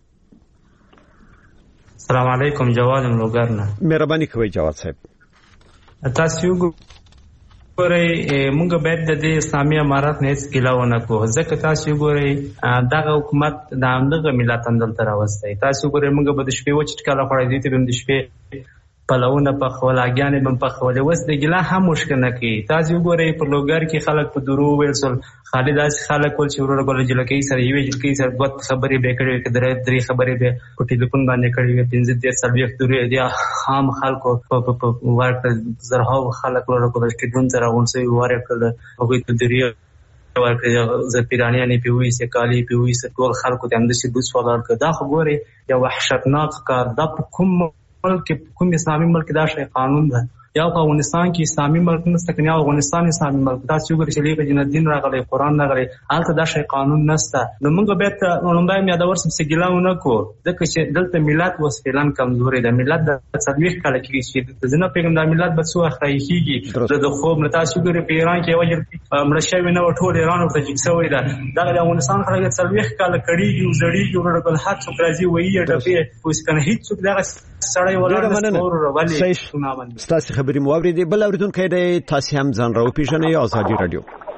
S8: السلام علیکم، جواد ملوګرنه.
S4: مهرباني کوئ جواد صاحب.
S8: تاسو ګورئ موږ باید د اسلامي امارات نه هیڅ ګیله ونه کړو، ځکه تاسو ګورئ دغه حکومت د همدغه ملت دلته راوستی. تاسو ګورئ موږ به د شپې وچټکاله خوړی، دوی ته به هم د شپې پلونه پخول، اګیانې به هم پخولې، اوس د ګیله هم مشکل نه کوي. تاسو ګورئ په لوګر کې خلک په درو ویل سول، خالي داسې خلک ول چې وروره ګله جلکۍ سره یوې جلکۍ سره دوه خبرې به یې کړې وې، که درې خبرې به په ټلیفون باندې کړې وې، 15-10 درې بیا عام خلکو په ورکړه زرهاو خلک وروره ګله سټیډیوم ته راغونډ سوي ورکړل، هغوی ته درې ورکړه زرپیرانیانې پې وویستې، کالي یې پې وویسته، ټول خلکو ته همداسې بوس ولاړ کړه. دا خو ګورئ یو وحشتناک کار. دا په کوم ملک کوم اسلامي ملک دا شی قانون ده؟ یا په افغانستان کې اسلامي ملک نشته، کنه یا افغانستان اسلامي ملک. تاسو وګورئ چې لیکه جن دین راغلی، قرآن راغلی، هلته دا شی قانون نشته. نو موږ باید لومړی یادور سم چې ګیله ونه کړو، ځکه چې دلته ملت اوس فعلا کمزوري ده. ملت د 40 کاله کېږي چې زه نه پوهېږم دا ملت به څو وخت راایښېږي. د خوب نه تاسو وګورئ په ایران کې یوه مړه شوې نه وه، ټول ایران ورته جګ شوی ده. دغه د افغانستان خلک 40 کاله کړېږي او زړېږي، وروره ګل هر څوک راځي وایي ډبې اوس کنه هېڅوک دغه سړی ولاړ نه.
S4: ستاسو خبرې مو واورېدې. بل اوریدونکی دی، تاسو هم ځان راوپېژنئ. ازادي راډیو.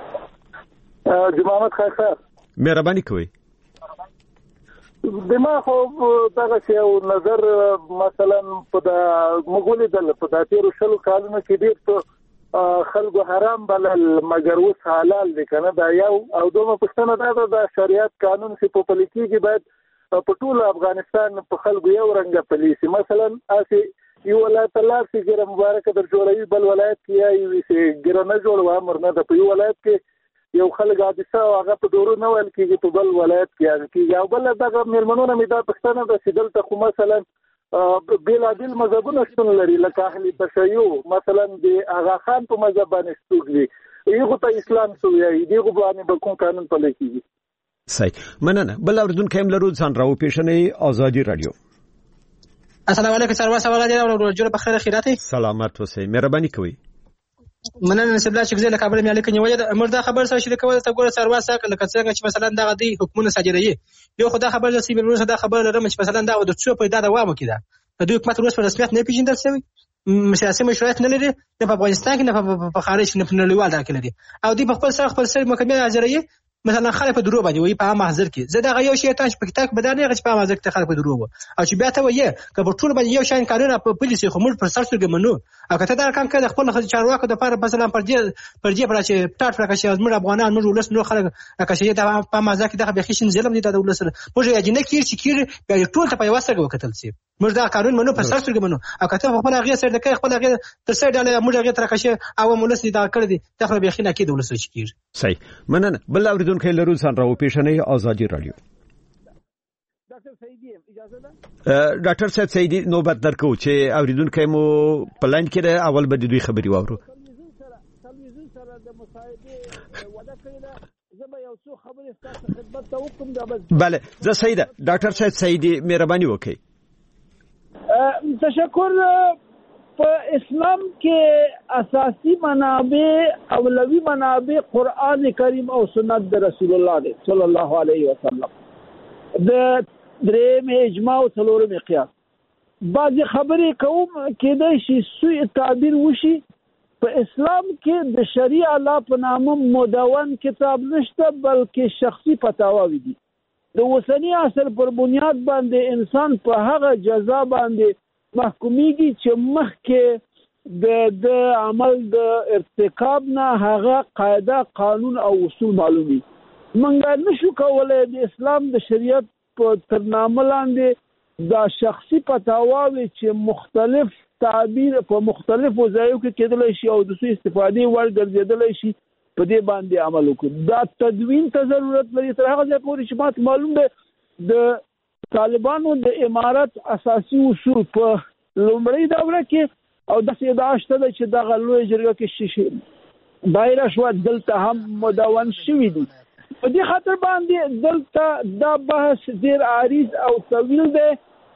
S6: محمد خیر صاحب،
S4: مهرباني کوئ.
S6: دما خو دغه یو نظر مثلا په د مغولي دل په د 13 کالونو کې ډېر څه خلکو حرام بلل، مګر اوس حلال دي کنه. دا یو او دومره پښتنه دا د شریعت قانون چې په پلي کېږي باید په ټول افغانستان په خلکو یو رنګه پلي شي. مثلا اسی یو ولایت الله چې ګره مبارکه در جوړوي، بل ولایت کې یا یو چې ګره نه جوړوه امر نه ده. په یو ولایت کې یو خلک حادثه او هغه په دورو نه ویل کېږي، په بل ولایت کې کېږي. او بل دغه مېلمنو نه مې دا پوښتنه ده چې دلته خو مثلا بېلابېل مذهبونه شتون لري، لکه اهل تشیع مثلا د آغا خان په مذهب باندې څوک دي، هغو ته اسلام څه وایي، دغو باندې به کوم قانون پلی کېږي؟
S4: صحیح، مننه. بل اوریدونکی هم لرو، ځان راوپېژنئ. ازادي راډیو.
S9: السلام علیکم سروان سوال دی او جوړ په خیر خیراتي.
S4: سلامت اوسئ، مهرباني کوئ.
S9: مننه نسب الله چې له کابل مې الیک نیولې مردا خبر سره شریک کوله. ته ګوره سروان سره لکه څنګه چې مثلا دغه دی حکومت صادروي، یو خدای خبر چې بیرون دا خبر لرم چې مثلا دا د څو پیدا دوام کیده، د دوی حکومت روس په رسمیت نه پیژندل شوی، سیاسي مشروعیت نه لري، نه په افغانستان کې نه په خارج نه په نړیوال ډګر کې لري، او دوی په خپل سر محکمې اجرایي مثلا خلک په درو باندې وي په عام محضر کې زه دا یو شی ته په کتاب بدانې غچ په محضر کې خلک په درو او چې بیا ته وایي که په ټول باندې یو شان قانون په پولیسي خو موږ پر سر سرګ منو او کته دا کار کړه خپل چارواکو د لپاره مثلا پر دې پر چې ټاټ فرق شي موږ افغانان موږ ولس نو خلک که دا په محضر کې دا به خشن ظلم دي د ولس موږ یې نه کیر چې کیر بیا ټول ته په واسطه وکتل سي موږ دا قانون منو پر سر سرګ منو او کته خپل هغه سره د کې خپل هغه تر څه ډاله موږ هغه تر کشه او ولس دا کړی دي دا خو به خنه کې د ولس چې کیر
S4: صحیح مننه بل اوریدونکو لرو سان راو پیښنې آزادي رادیو ډاکټر صاحب سیدی نوبت درکو چې اوریدونکو مو پلان کړي اول به دوی خبري واورو بله زه سیده ډاکټر صاحب سیدی مهرباني وکړئ
S5: تشکر په اسلام کې اساسي منابع اولوي منابع قران کریم او سنت د رسول الله صلی الله علیه وسلم د دریم اجماع او څلورم قیاس بعضی خبرې کوم کېدای شي سوء تعبیر وشي په اسلام کې د شریعه لا په نامه مدون کتاب نشته بلکې شخصي فتاوی دي د وسنی اصل پر بنیاد باندې انسان په هغه جزا باندې محکومیږي چې مخکې د عمل د ارتکاب نه هغه قاعده قانون او اصول معلومي منګ نشو کولای د اسلام د شریعت په ترنامه لاندې دا شخصي فتاوی چې مختلف تعبیر په مختلفو ځایو کې کېدلی شي او د سوء استفادې وړ ګرځېدلی شي په دې باندې عمل وکړو دا تدوین ته ضرورت لري تر هغه ځای پورې چې ماته معلوم دی د طالبانو د امارت اساسي اصول په لومړی دوره کې او د سیداشته چې د لوی جرګه کې شي دایره شو دلته هم مدون شوی دي په دې خاطر باندې دلته دا بحث ډیر عریض او طویل دی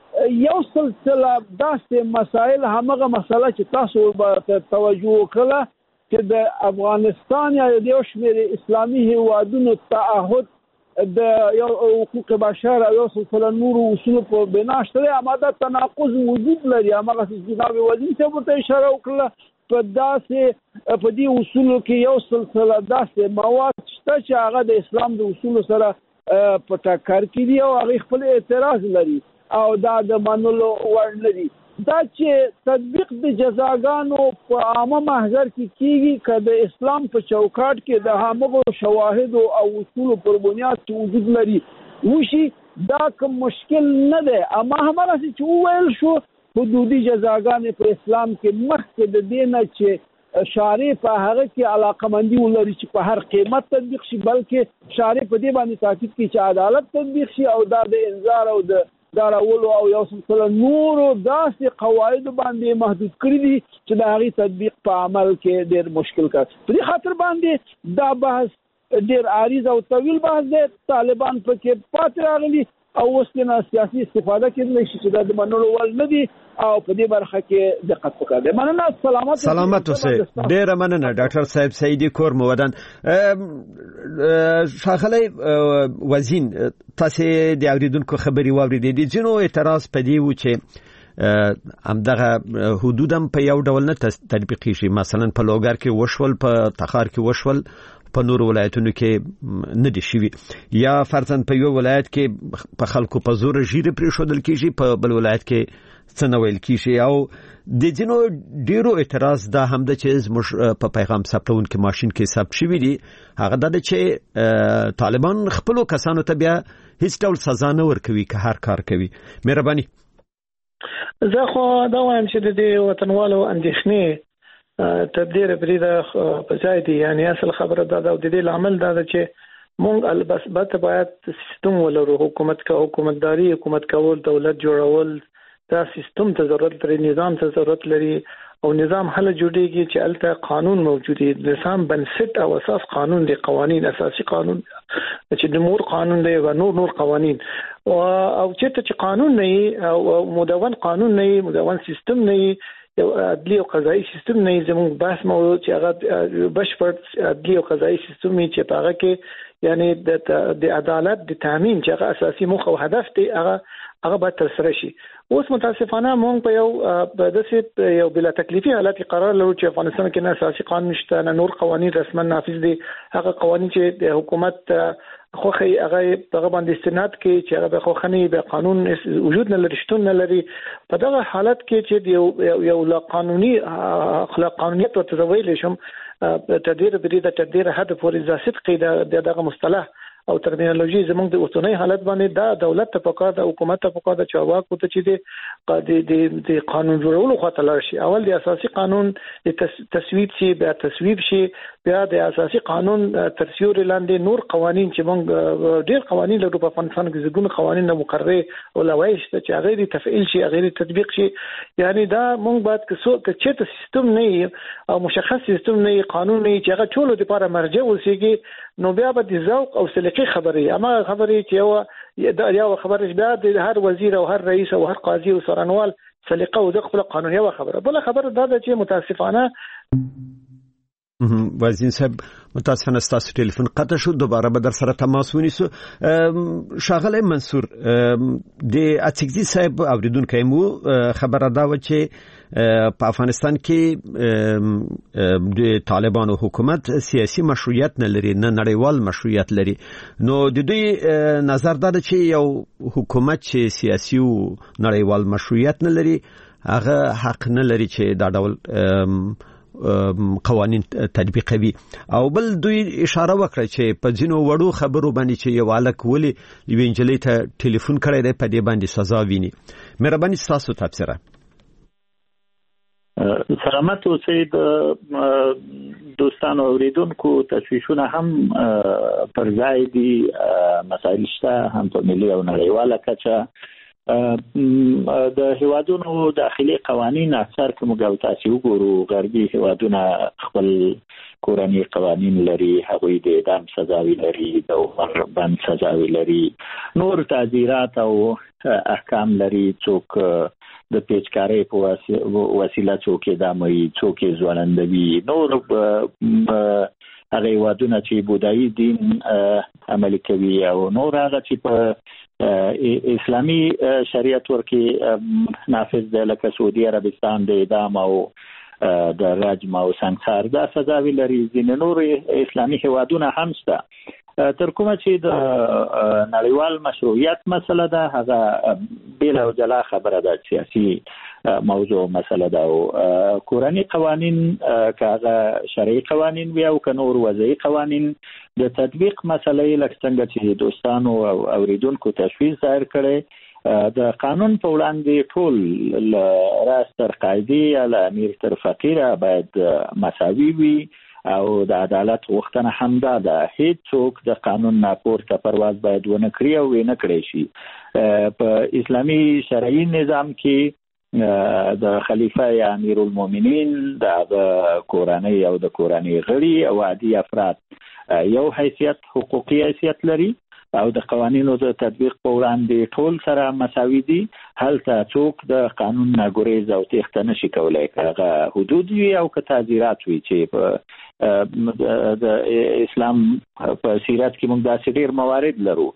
S5: یو سلسله داسې مسائل همغه مسله چې تاسو به توجه وکړه چې د افغانستان یا د یو شمېر اسلامي هیوادونو تعهد د یو حقوق بشر او یو سلسله نور اصول په بنا شته اماده تناقض وجود لري هغه جناب وزیر صاحب ته اشاره وکړه په داسې په دې اصولو کې یو سلسله داسې مواد شته چې هغه د اسلام د اصولو سره په ټکر کې دي او هغه خپل اعتراض لري او دا د منلو وړ نه دي دا چې تطبیق د جزاګانو په عامه محضر کې کیږي که د اسلام په چوکاټ کې د همغو شواهد او اصول پر بنیاد کې وجود لري وشي دا کوم مشکل نه دی اما همغه چې وویل شو حدودي جزاګانې په اسلام کې مخکې د دې نه چې شارع په هغه کې علاقمندي ولري چې په هر قیمت تطبیق شي بلکې شارع په دې باندې تاکید کوي چې عدالت تطبیق شي او دا د انذار او د داراولو او یو سلسله نورو داسې قواعد باندې محدود کړی دي چې د هغې تطبیق په عمل کې ډېر مشکل کړ په دې خاطر باندې دا بحث ډېر عریض او طویل بحث دی طالبان پکې پاتې راغلي او اوس نه سیاسي استفاده کېدلی شي چې دا د منلو وړ نه دي او په دې برخه کې دقت پکار دی مننه
S4: سلامت اوسئ ډېره مننه ډاکټر صاحب سیدی کور مودن ښاغلی وزین تاسو د اوریدونکو خبري واوریدې دي ځینو اعتراض پدې و چې همدغه حدود هم په یو ډول نه تطبیقي شي مثلا په لوګر کې وشول په تخار کې وشول په نور ولایتونو کې نه دي شوي یا فرضاً په یو ولایت کې په خلکو په زور ژیرې پرېښودل کېږي په بل ولایت کې څه نه ویل کېږي او د ځینو ډېرو اعتراض دا هم ده چې زموږ په پیغام ثبتونکي ماشین کې ثبت شوي دي هغه دا ده چې طالبان خپلو کسانو ته بیا هیڅ ډول سزا نه ورکوي که هر کار کوي مهرباني
S6: زه خو دا وایم چې د دې وطنوالو اندېښنې تبدیل پرې د په دي یعنی اصل خبره دا د دې عمل دا چې مونږ البته باید سیستم ولرو حکومتداري حکومت کول دولت جوړول دا سیستم ته ضرورت لري نظام ته ضرورت لري او نظام هله جوړیږي چې الته قانون موجود دی نظام بنسټ او اساس قانون دی قوانین اساسي قانون چې د مور قانون دی او نور قوانین او چې قانون نه او مدون قانون نه مدون سیستم نه یو عدلی او قضایي سیستم نه زموږ بحث موضوع چې هغه بشپړ عدلی او قضایي سیستم چې په هغه کې یعنی د عدالت د تامین چې هغه اساسي موخه او هدف دی هغه هغه باید تر سره شي. اوس متاسفانه مونږ په یو داسې یو بلا تکلیفي حالت قرار لرو چې افغانستان کې نه اساسي قانون شته، نه نور قوانين رسما نافذ دي. هغه قوانين چې د حکومت خوخي هغه دغه باندې استناد کې چې هغه خوخني به قانون وجود نه لري، شتون نه لري. په دغه حالت کې چې یو لا قانوني اخلاق قانونیت او تزویل شم تدبیر بری د تدبیر حد پورې ځاسط قید دغه مصطلح او ترمینولوژي زموږ د اوسنۍ حالت باندې دا دولت ته پکار د حکومت ته پکار د چارواکو ته چې د قانون جوړولو خاطر لار شي. اول د اساسي قانون د تصویب شي، بیا تصویب شي، بیا د اساسي قانون تر سیوري لاندې نور قوانين چې موږ ډېر قوانين لرو په افغانستان کې، زګون قوانين مقرره او لوایح چې غیر تفعیل شي، غیر تطبیق شي. یعنی دا موږ باید چې سیستم نه او مشخص سیستم نه قانون نه چې هغه ټول لپاره مرجع وسیږي، نو بیا به د ذوق او سلیقې خبرې اما خبرې چې یو خبرې بیا د هر وزیر او هر رئیس او هر قاضي او سرنوال سلیقه او ذوق خپل قانون یو خبره. بل خبره دا ده چې متاسفانه
S4: وزین صاحب متاسفانه ستاسو ټلیفون قطع شو، دوباره به در سره تماس ونیسو. شاغله منصور د اڅکزي صاحب اوریدونکو مو خبره دا و چې په افغانستان کې د طالبانو حکومت سیاسي مشروعیت نه لري، نه نړیوال مشروعیت لري. نو د دوی نظر دا چې یو حکومت چې سیاسي او نړیوال مشروعیت نه لري هغه حق نه لري چې دا ډول قوانين تطبیقوي. او بل دوی اشاره وکړه چې په ځینو وړو خبرو باندې چې یو الک ولي وینجلې ته ټلیفون کړی دی په دې باندې سزا ویني. مهرباني تاسو تفسیره.
S7: سلامت اوسئ. دوستانو اوریدونکو تشویشونه هم پر ځای دي، مسایل شته هم په ملي او نړیواله کچه. د هیوادونو داخلي قوانين اکثر کوم تاسو وګورو غربي هیوادونه خپل کورنی قوانين لري، هغوی د اعدام سزاوي لري، د عمر بند سزاوي لري، نور تعزیرات او احکام لري. څوک د پیچکارۍ په وسیله څوک اعداموي، څوک ځوړندوي. نور هغه هیوادونه چې بودایي دین عملي کوي او نور هغه چې په اسلامی شریعت ورکی نافذ ده، لکه سعودي عربستان د اعدام او د رجم او سنگسار دا سزاوي لري. ځینې نور اسلامي هیوادونه هم شته. تر کومه چې د نړیوال مشروعیت مسله ده هغه بیل او جلا خبره ده، سیاسي موضوع مسله ده. او کورنی قوانین که هغه شرعي قوانین وي او که نور وضعي قوانین، د تطبیق مسله لکه څنګه چې دوستانو او اوریدونکو تشویش ظاهر کړي، د قانون په وړاندې ټول راس تر قاضي یا امیر تر فقیره باید مساوي وي او د عدالت غوښتنه هم ده. هیڅ څوک د قانون نه پورته پرواز باید ونه کړي او نه کړی شي. په اسلامي شرعي نظام کې د خلیفہ یا امیر المؤمنین د کورنۍ او د کورنۍ غړي او عادي افراد یو حیثیت، حقوقي حیثیت لري او د قوانینو د تطبیق په وړاندې ټول سره مساوي دي. هلته څوک د قانون نه ګریز او تېښته نشي کولی، که هغه حدود وي او که تعزیرات وي. چې په د اسلام په سیرت کې موږ داسې ډېر موارد لرو.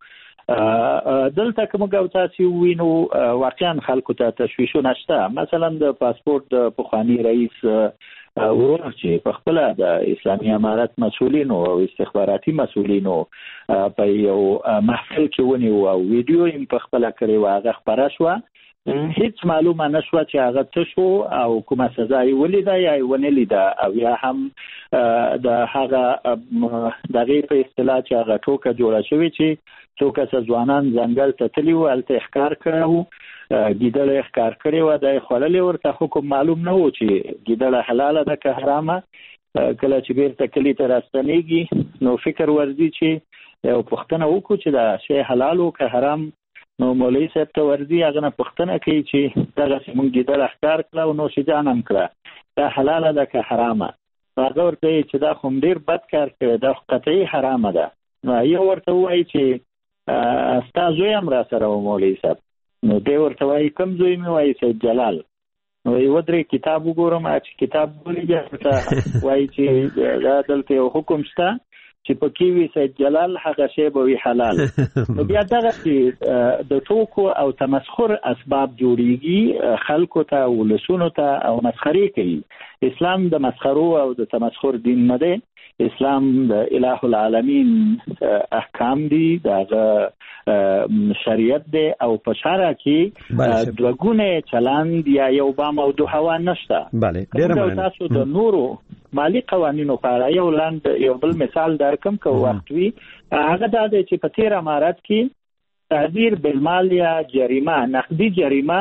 S7: دلته که موږ تاسو وینو واقعا خلکو ته تشویشونه شته. مثلا د پاسپورت د پخوانی رئیس ورور چې په خپل د اسلامي امارت مسؤلینو او استخباراتي مسؤلینو په یو محفل کې ونیو او ویډیو یې په خپل کړی و، هغه خبره شوه. هیڅ معلومه نشوه چې هغه څه شو او کومه سزا یې ولیده یا یې ونه لیده، او یا هم د هغه دغې په اصطلاح چې هغه ټوکه جوړه شوې چې څو کسه ځوانان ځنګل ته تللي وو، هلته یې ښکار کړی وو، ګیدړه یې ښکار کړې وه، دا یې خوړلې. ورته حکم معلوم نه و چې ګیدړه حلاله ده که حرامه. کله چې بیرته کلي ته راستنېږي نو فکر ورځي چې یو پوښتنه وکړو چې دا شی حلال و که حرام. نو مولوي صاحب ته ورځي، هغه نه پوښتنه کوي چې دغسې مونږ ګیدړه ښکار کړه او نوش جان هم کړه، دا حلاله ده که حرامه؟ هغه ورته وایي چې دا خو ډېر بد کار کړی، دا خو قطعي حرامه ده. نو یو ورته ووایي چې ستا زوی هم را سره و مولوي صاحب. نو دی ورته وایي کوم زوی مې؟ وایي سید جلال. نو یو درې کتاب وګورم، چې کتاب ولې بیا ورته وایي چې دا دلته یو حکم شته چې پکې وي سید جلال هغه شی به وي حلال. نو بیا دغه چې د ټوکو او تمسخر اسباب جوړیږي خلکو ته ولسونو ته او مسخري کوي. اسلام د مسخرو او د تمسخر دین نه دی. اسلام د الٰه العالمین احکام دي، دغه شریعت دی او په شرع کې دوګونه چلند یا یو بام او دوه هوا نشته.
S4: بله ډیر مننه.
S7: تاسو د نورو مالی قوانینو په اړه یو بل مثال درکم که وخت وي. هغه دا دی چې په 13 مارچ کې تعذير بالمال یا جریمه نقدي جریمه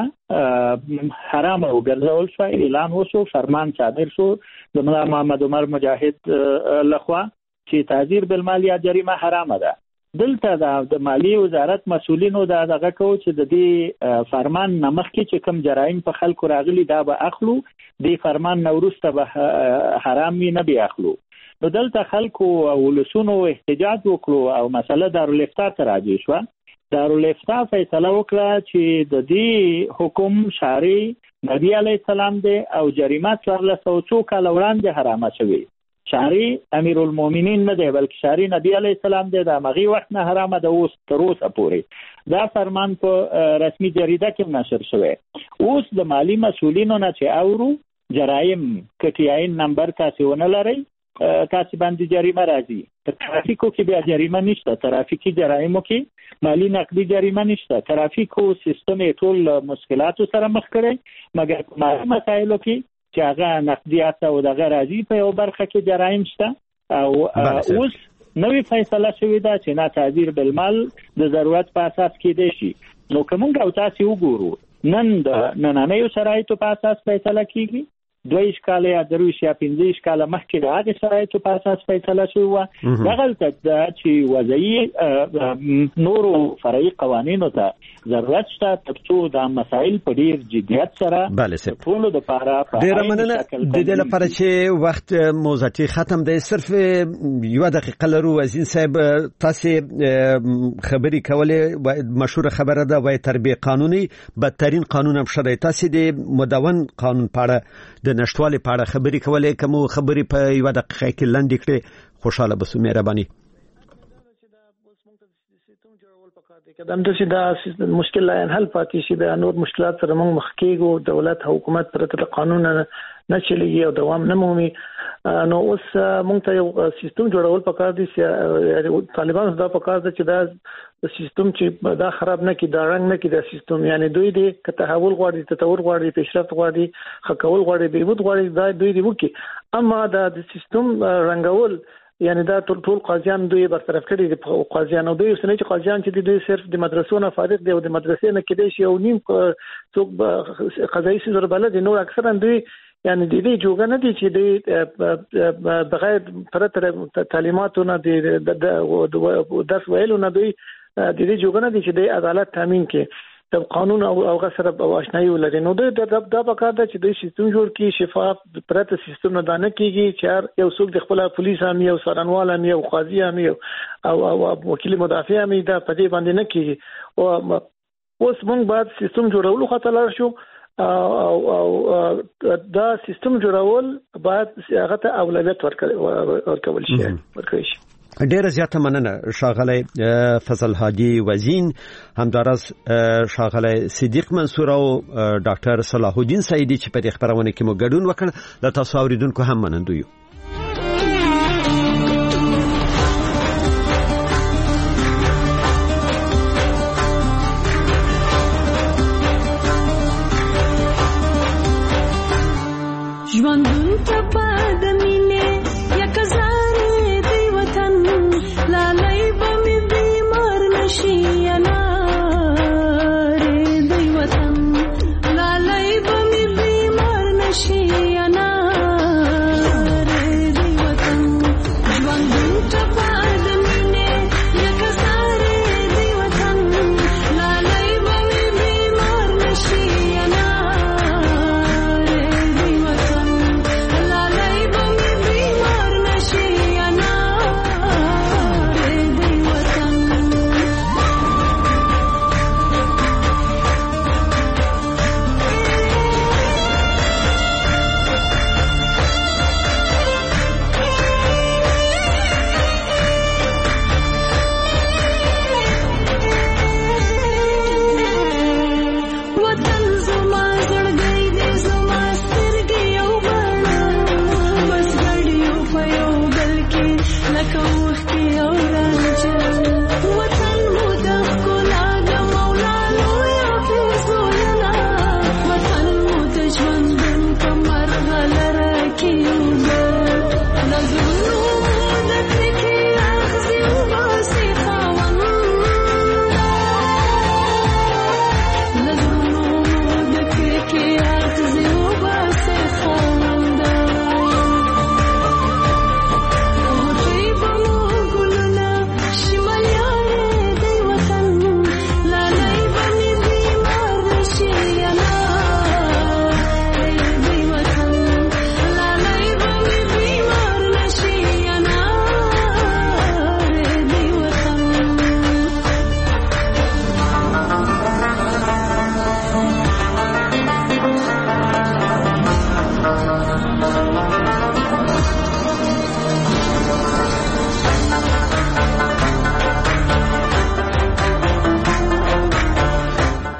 S7: حرام وګرځول شو، اعلان وشو، فرمان صادر شو د مولا محمد عمر مجاهد لخوا چې تعذير بالمال یا جریمه حرام ده. دلته د مالی وزارت مسولینو دغه کو چې د دې فرمان نمخ کې چې کوم جرایم په خلکو راغلي دا به اخلو، د فرمان نورسته به حرام نه به اخلو. نو دلته خلکو ولسونو احتجاج وکړو او مسله دارالافتا ته راځي شو. دارالافتا فیصله وکړه چې د دې حکم شارع نبی علی السلام دی او جریمه 1402 کال وړاندې حرامه شوی. شارع امیر المؤمنین نه دی بلکې شارع نبی علی السلام دی. د مغي وخت نه حرامه ده اوس تر اوسه پورې. دا فرمان په رسمي جریده کې نشر شوی. اوس د مالی مسولینو نه چې اورو جرایم کټیاین نمبر تاسو ونه لرئ تاسو باندې جریمه راځي. ترافیکو کې بیا جریمه نشته، ترافیکي جرایمو کې مالی نقدي جریمه نشته. ترافیکو سیستم ټول مشکلاتو سره مخ کړي، مګر مالی مسایلو کې چې هغه نقدیات او دغه راځي په یو برخه کې جرایم شته. او اوس نوې فیصله شوې ده چې نه تعذير بالمال د ضرورت په اساس کې دی شي. نو کومه او تاسو وګورو نن د نننیو شرایطو په اساس فیصله کیږي. 2 کال یا 3 یا 5 کال مخکې د هغه شرایطو په اساس فیصله شوې. دغه د چې وضعي نورو فرعي قوانینو ته ضرورت شته ترڅو د مسایل په ډیر جدیت سره ټول د لپاره
S4: ډیر مننه. د دې لپاره چې وخت موزاتي ختم دی، صرف یو دقیقه لرو. وزین صاحب تاسو خبري کولې مشهور خبره ده وای تربیه قانوني بدترین قانون هم شری. تاسو د مدون قانون پاړه د نشټوالي پاړه خبري کولې کوم خبري په یو دقیقه کې لاندې کړې خوشاله بسو مهرباني.
S6: کدام د سیدا مشکل لا حل پاتې شي د نور مشکلات سره موږ مخ کېږو. دولت حکومت پرته قانون نه چلیږي او دوام نه مومي. نو اوس موږ ته یو سیستم جوړول پکار دي. طالبانو دا پکار دي چې دا سیستم چې دا خراب نه کی، دا رنګ نه کی دا سیستم. یعنی دوی دې که تحول غواړي، تطور غواړي، پیشرفت غواړي، خکول غواړي، بهبود غواړي، دا دوی دې وکي. اما دا د سیستم رنګول یعنی دا ټول قاضیان دوی برطرف کړي دي. قاضیان او دوی سنې چې قاضیان چې دوی صرف د مدرسو نه فارغ دي او د مدرسې نه کېدي شي او نیم څوک قضایي سیزر بلد نور اکثرا دوی یعنی د دې جوګه نه دي چې د بغیر پرته تعلیماتو نه د درس ویلو نه دوی د دې جوګه نه دي چې د عدالت تامین کې د قانون او غسر او آشنایی ولري. نو دا پکار ده چې د سیستم جوړ کی شفاف پرته سیستم نه دانه کیږي چې یو څوک د خپل پولیس هم یو سرنوال هم یو قاضي هم یو او وکیل مدافع هم دا پدې باندې نه کیږي. او اوس موږ باید سیستم جوړولو خاطر لار شو او دا سیستم جوړول باید هغه ته اولویت ورکول شي.
S4: ډیره زیاته مننه شاغلی فضل هادي وزین، همدارس شاغلی صدیق منصور او ډاکټر صلاح الدین سعیدی چې په دې خبرونه کې مو ګډون وکړ. د تاسو اوریدونکو هم منندوی.